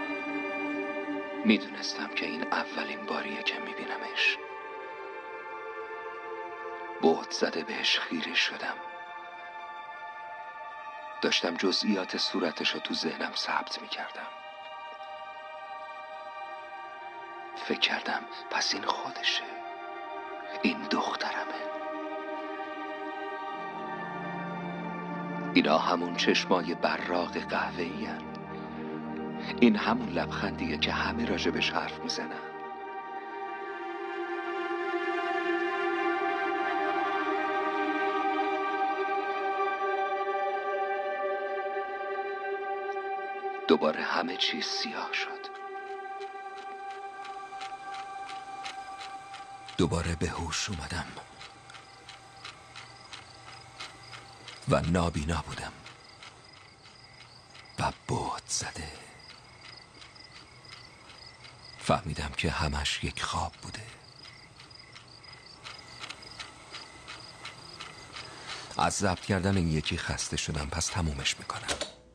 میدونستم که این اولین باریه که میبینمش. بهت زده بهش خیره شدم. داشتم جزئیات صورتش رو تو ذهنم ثبت می‌کردم. فکر کردم پس این خودشه، این دخترمه. اینا همون چشمای براق قهوه‌ای هن. این همون لبخندیه که همه راجبش حرف میزنن. دوباره همه چیز سیاه شد. دوباره به هوش اومدم و نابینا بودم و بهت زده. فهمیدم که همش یک خواب بوده. از ضبط کردن این یکی خسته شدم، پس تمومش میکنم.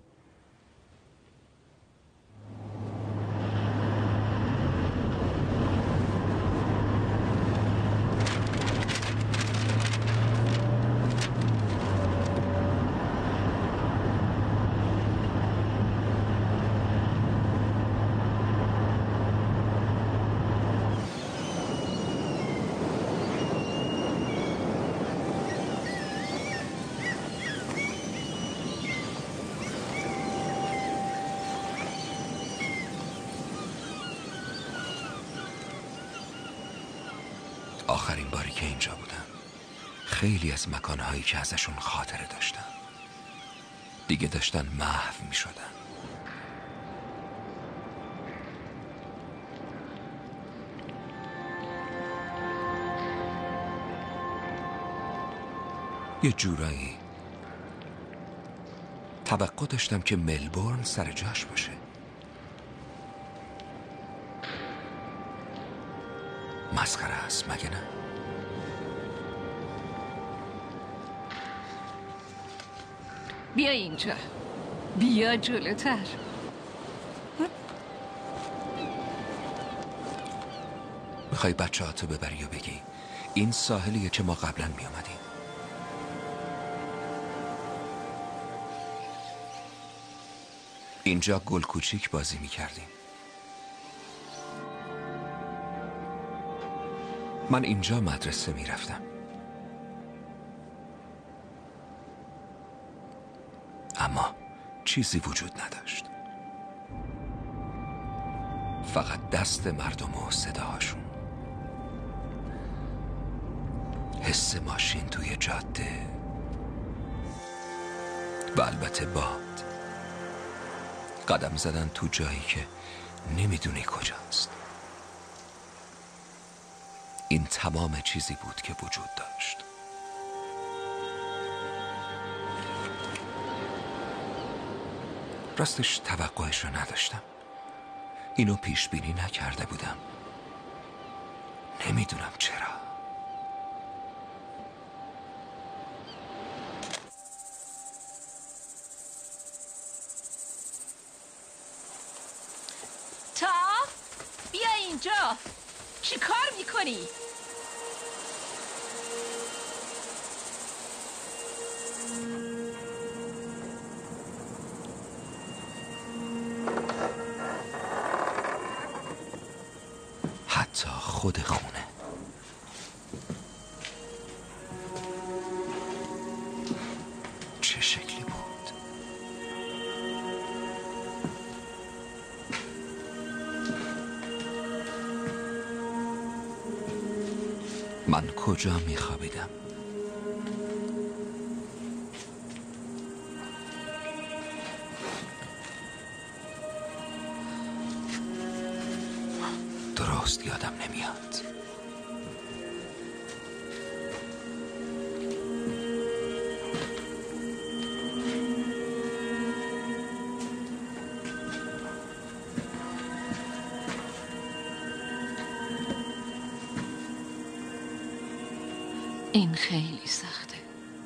آخرین باری که اینجا بودم، خیلی از مکانهایی که ازشون خاطره داشتم دیگه داشتن محو می شدن. یه جورایی توقع داشتم که ملبورن سر جاش باشه. مسخره است مگه نه؟ بیا اینجا، بیا جلوتر. میخوای بچه هاتو ببری و بگی این ساحلیه که ما قبلا می اومدیم؟ اینجا گل کوچیک بازی می کردیم. من اینجا مدرسه می رفتم، اما چیزی وجود نداشت، فقط دست مردم و صداهاشون، حس ماشین توی جاده و البته باد، قدم زدن تو جایی که نمیدونی کجاست. این تمام چیزی بود که وجود داشت. راستش توقعش رو نداشتم. اینو پیش بینی نکرده بودم. نمیدونم چرا. تا بیا اینجا. چی کار میکنی؟ حتی خود خونه. چه شکلی بود؟ من کجا میخوابیدم؟ درست یادم نمیاد. این خیلی سخته.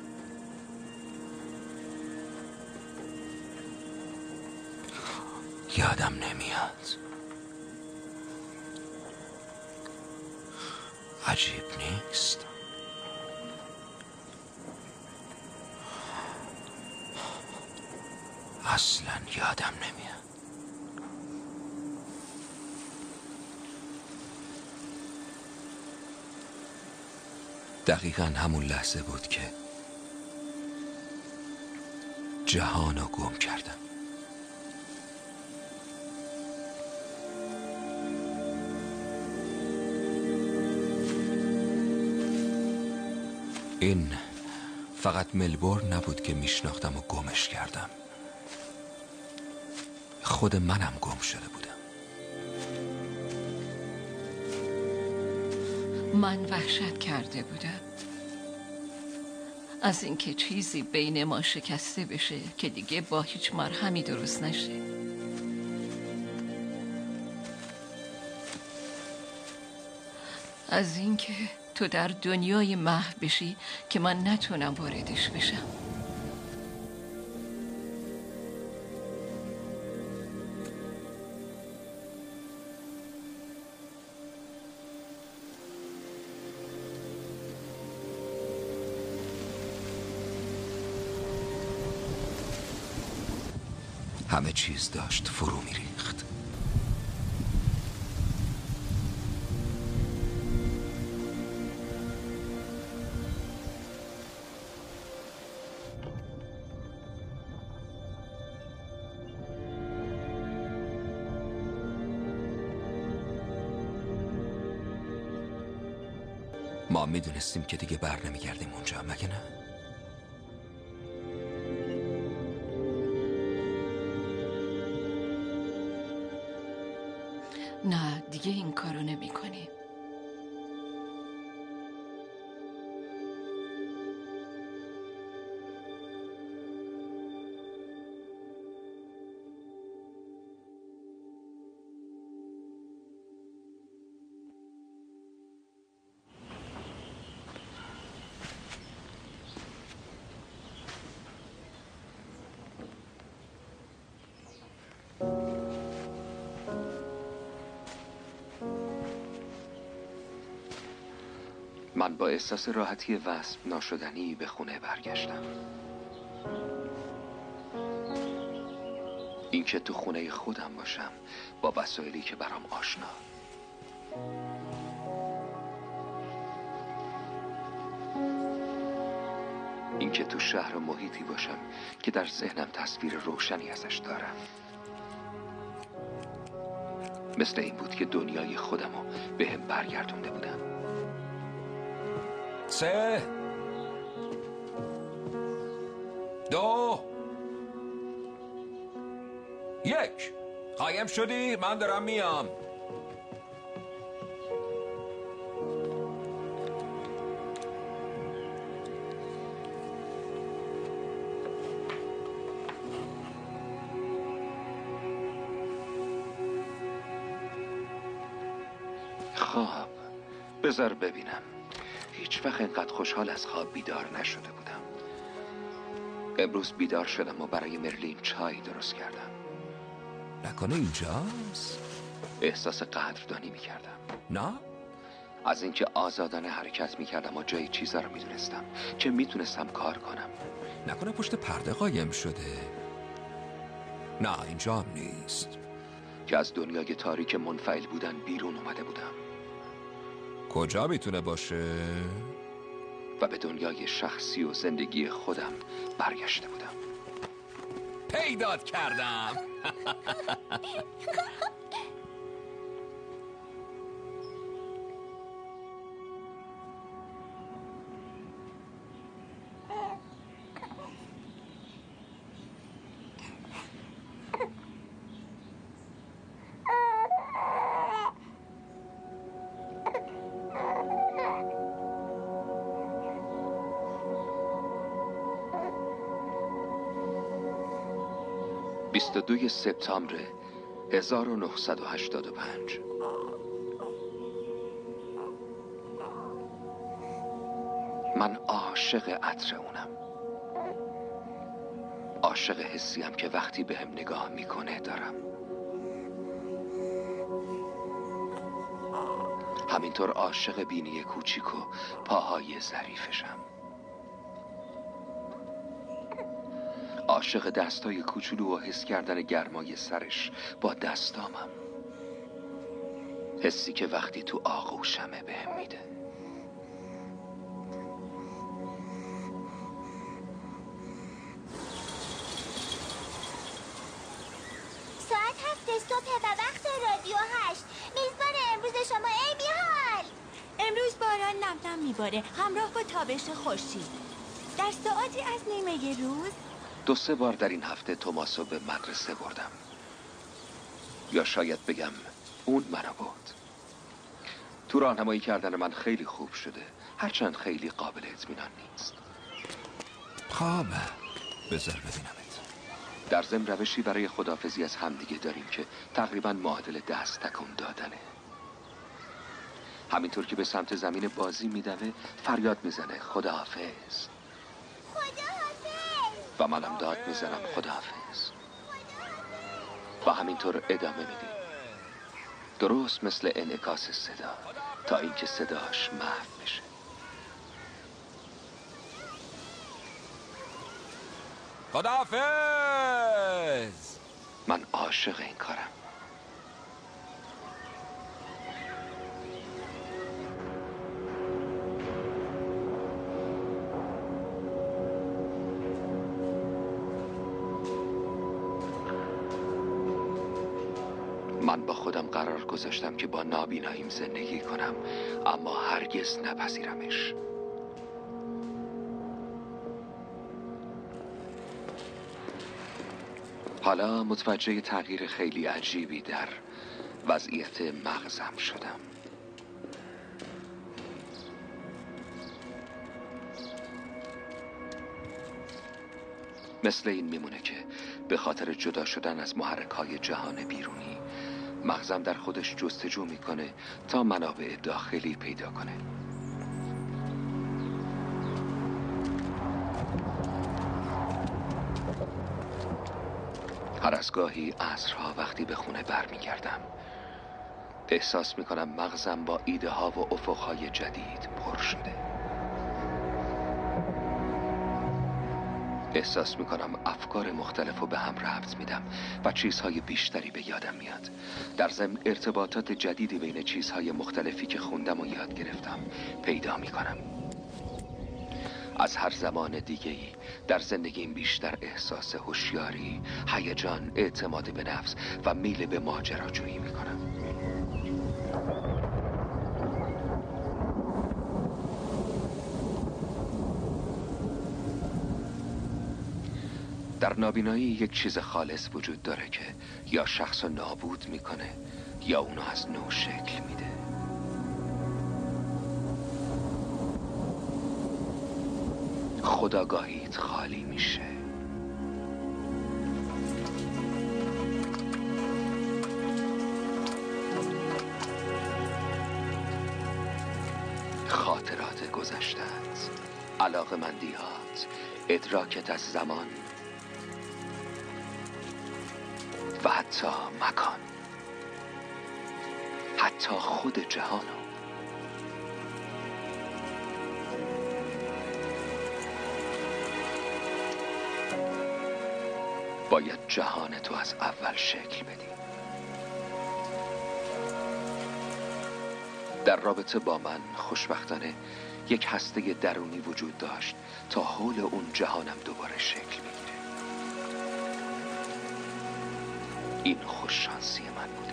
یادم نمیاد. عجیب نیست؟ اصلا یادم نمیاد. دقیقا همون لحظه بود که جهانو گم کردم. این فقط ملبورن نبود که میشناختم و گمش کردم، خود منم گم شده بودم. من وحشت کرده بودم از اینکه چیزی بین ما شکسته بشه که دیگه با هیچ مرهمی درست نشه. از اینکه تو در دنیای محو بشی که من نتونم واردش بشم. همه چیز داشت فرو میریخت. ما میدونستیم که دیگه بر نمیگردیم اونجا، مگه نه؟ نه دیگه این کارو نمی کنیم. من با احساس راحتی وصف ناشدنی به خونه برگشتم. اینکه تو خونه خودم باشم با وسایلی که برام آشنا، اینکه تو شهر و محیطی باشم که در ذهنم تصویر روشنی ازش دارم. مثل این بود که دنیای خودمو به هم برگردونده بودم. 3 2 1 قایم شدی؟ من دارم میام. خواب، بذار ببینم. هیچ وقت اینقدر خوشحال از خواب بیدار نشده بودم. امروز بیدار شدم و برای مرلین چای درست کردم. نکنه اینجاست؟ احساس قدردانی میکردم. نه؟ از اینکه آزادانه حرکت میکردم و جای چیزا رو میدونستم که میتونستم کار کنم. نکنه پشت پرده قایم شده؟ نه اینجا هم نیست. که از دنیای تاریک منفعل بودن بیرون اومده بودم. کجا میتونه باشه؟ و به دنیای شخصی و زندگی خودم برگشته بودم. پیدات کردم. دوی سپتامبر 1985. من عاشق عطر اونم. عاشق حسیم که وقتی به هم نگاه میکنه دارم. همینطور عاشق بینی کوچیک و پاهای ظریفشم. عاشق دستای کوچولو و حس کردن گرمای سرش با دستامم. حسی که وقتی تو آغوشمه بهم میده. ساعت 7 صبح و وقت رادیو 8. میزبان امروز شما ایمی هال. امروز باران نم نم میباره همراه با تابش خورشید. در ساعتی از نیمه روز 2-3 بار در این هفته توماسو به مدرسه بردم. یا شاید بگم اون منو برد. تو راهنمایی کردن من خیلی خوب شده، هرچند خیلی قابل اطمینان نیست. خب بذار ببینمت. در ضمن روشی برای خداحافظی از همدیگه داریم که تقریبا معادل دست تکون دادنه. همینطور که به سمت زمین بازی میدوه فریاد میزنه خداحافظ. و منم داد میزنم خداحافظ. و همینطور ادامه میدیم، درست مثل انعکاس صدا، تا اینکه صداش محو بشه. خداحافظ. من عاشق این کارم. من با خودم قرار گذاشتم که با نابیناییم زندگی کنم، اما هرگز نپذیرمش. حالا متوجه تغییر خیلی عجیبی در وضعیت مغزم شدم. مثل این میمونه که به خاطر جدا شدن از محرک‌های جهان بیرونی مغزم در خودش جستجو میکنه تا منابع داخلی پیدا کنه. هر از گاهی عصرها وقتی به خونه برمیگردم احساس میکنم مغزم با ایده ها و افقهای جدید پر شده. احساس میکنم افکار مختلف رو به هم ربط میدم و چیزهای بیشتری به یادم میاد. در ضمن ارتباطات جدیدی بین چیزهای مختلفی که خوندم و یاد گرفتم پیدا میکنم. از هر زمان دیگه‌ای در زندگیم بیشتر احساس هوشیاری، هیجان، اعتماد به نفس و میل به ماجراجویی میکنم. در نابینایی یک چیز خالص وجود داره که یا شخص رو نابود میکنه یا اونو از نو شکل میده. خودآگاهیت خالی میشه. خاطرات گذشته‌ات، علاقه‌مندی‌هات، ادراکت از زمان و حتی مکان، حتی خود جهانو. باید جهان تو از اول شکل بدی. در رابطه با من خوشبختانه یک هسته درونی وجود داشت تا حول اون جهانم دوباره شکل بگیره. این خوششانسی من بوده.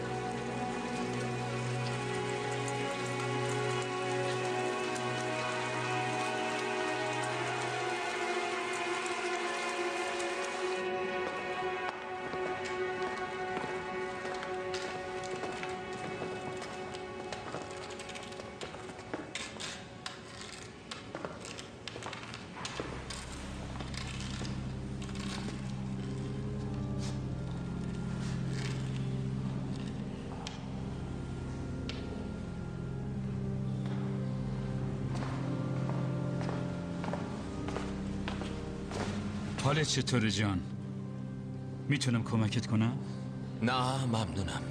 حالت چطوره جان؟ میتونم کمکت کنم؟ نه ممنونم.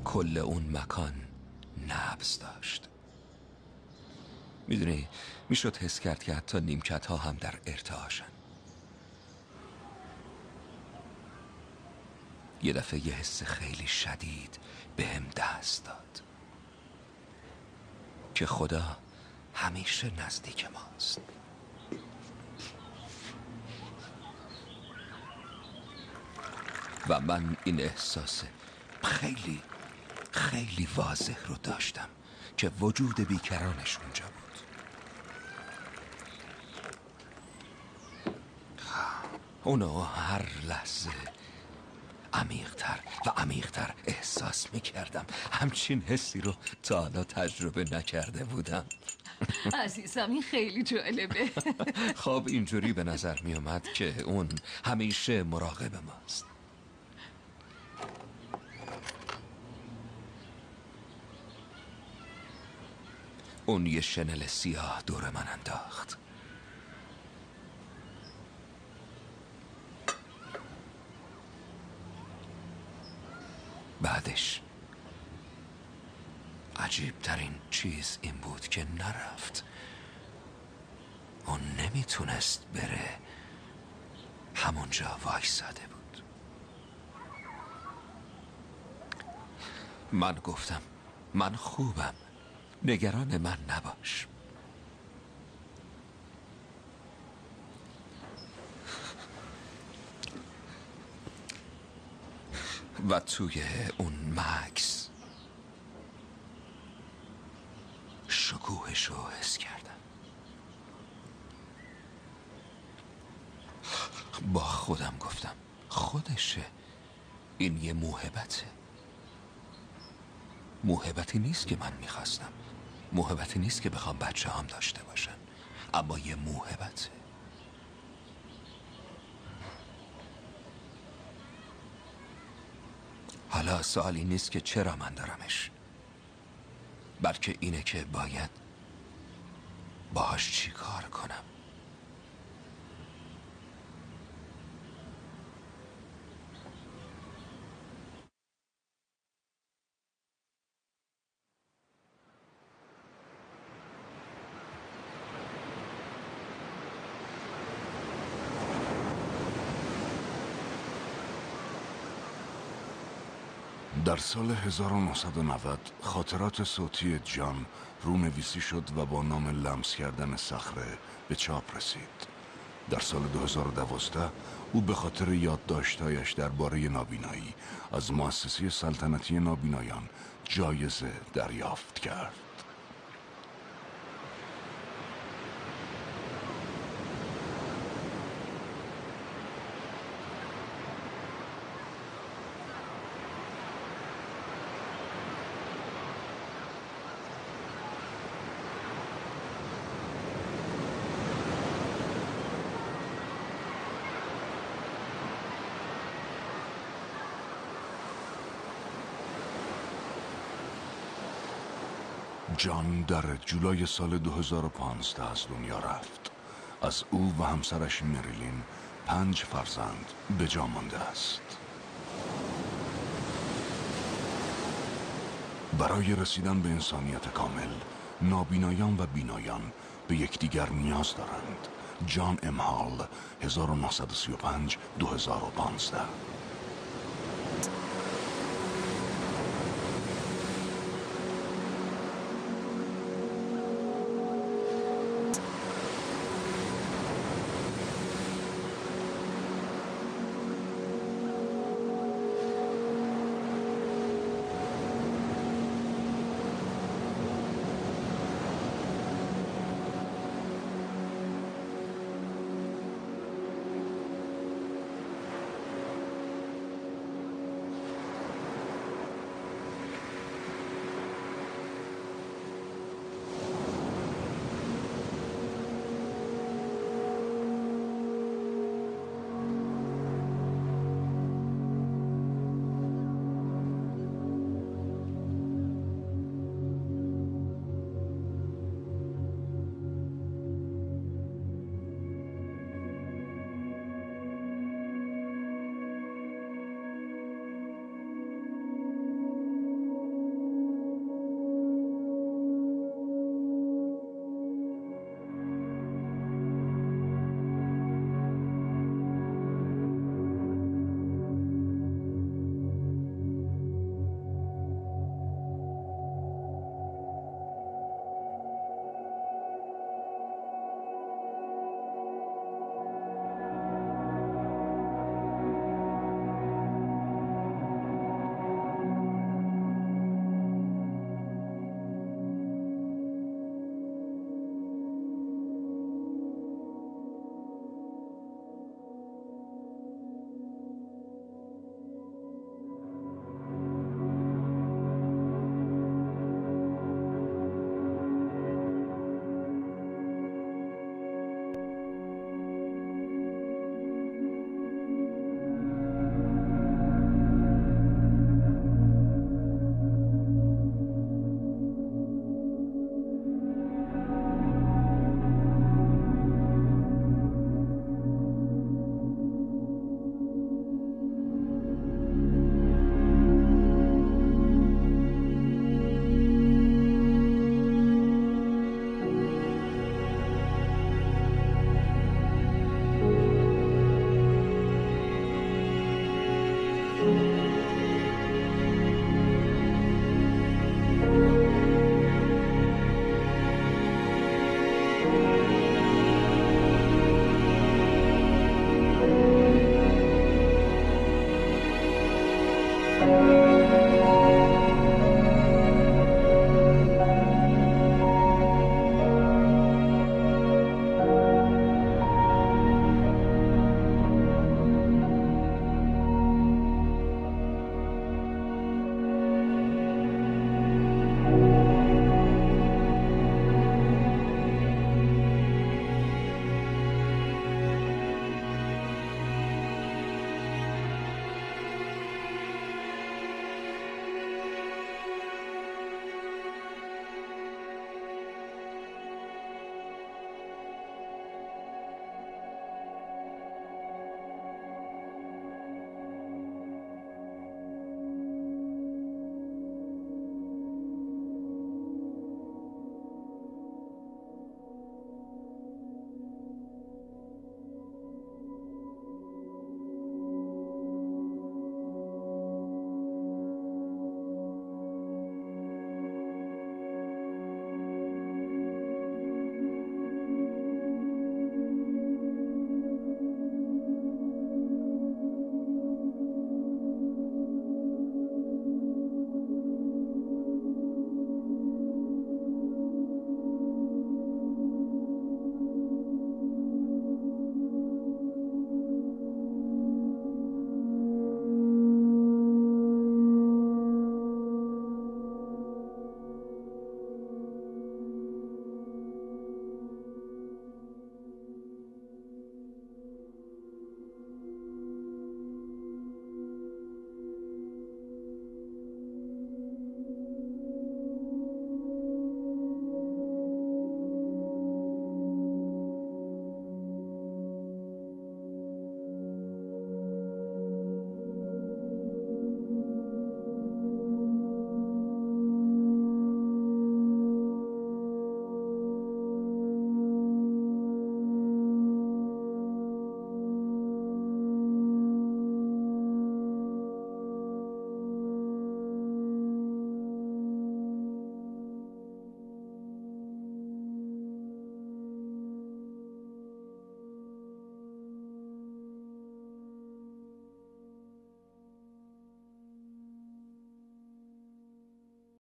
کل اون مکان نبض داشت. میدونی میشد حس کرد که حتی نیمکت ها هم در ارتعاشن. یه دفعه یه حس خیلی شدید به هم دست داد که خدا همیشه نزدیک ماست. و من این احساس خیلی خیلی واضح رو داشتم که وجود بیکرانش اونجا بود. اونو هر لحظه عمیق‌تر و عمیق‌تر احساس می‌کردم. همچین حسی رو تا حالا تجربه نکرده بودم. عزیزم این خیلی جالبه. خب اینجوری به نظر می اومد که اون همیشه مراقب ماست. اون یه شنل سیاه دور من انداخت. بعدش عجیبترین چیز این بود که نرفت. اون نمیتونست بره، همونجا وایساده بود. من گفتم من خوبم، نگران من نباش. و توی اون مکس شکوهش رو حس کردم. با خودم گفتم خودشه، این یه موهبته. موهبتی نیست که من میخواستم، موهبتی نیست که بخوام بچه هم داشته باشن، اما یه موهبته. حالا سوالی نیست که چرا من دارمش، بلکه اینه که باید باهاش چی کار کنم. در سال 1990 خاطرات صوتی جان رونویسی شد و با نام لمس کردن صخره به چاپ رسید. در سال 2012 او به خاطر یادداشت‌هایش درباره نابینایی از مؤسسه سلطنتی نابینایان جایزه دریافت کرد. جان در جولای سال 2015 از دنیا رفت. از او و همسرش مریلین 5 فرزند به جا مانده است. برای رسیدن به انسانیت کامل، نابینایان و بینایان به یکدیگر نیاز دارند. جان ام هال 1935-2015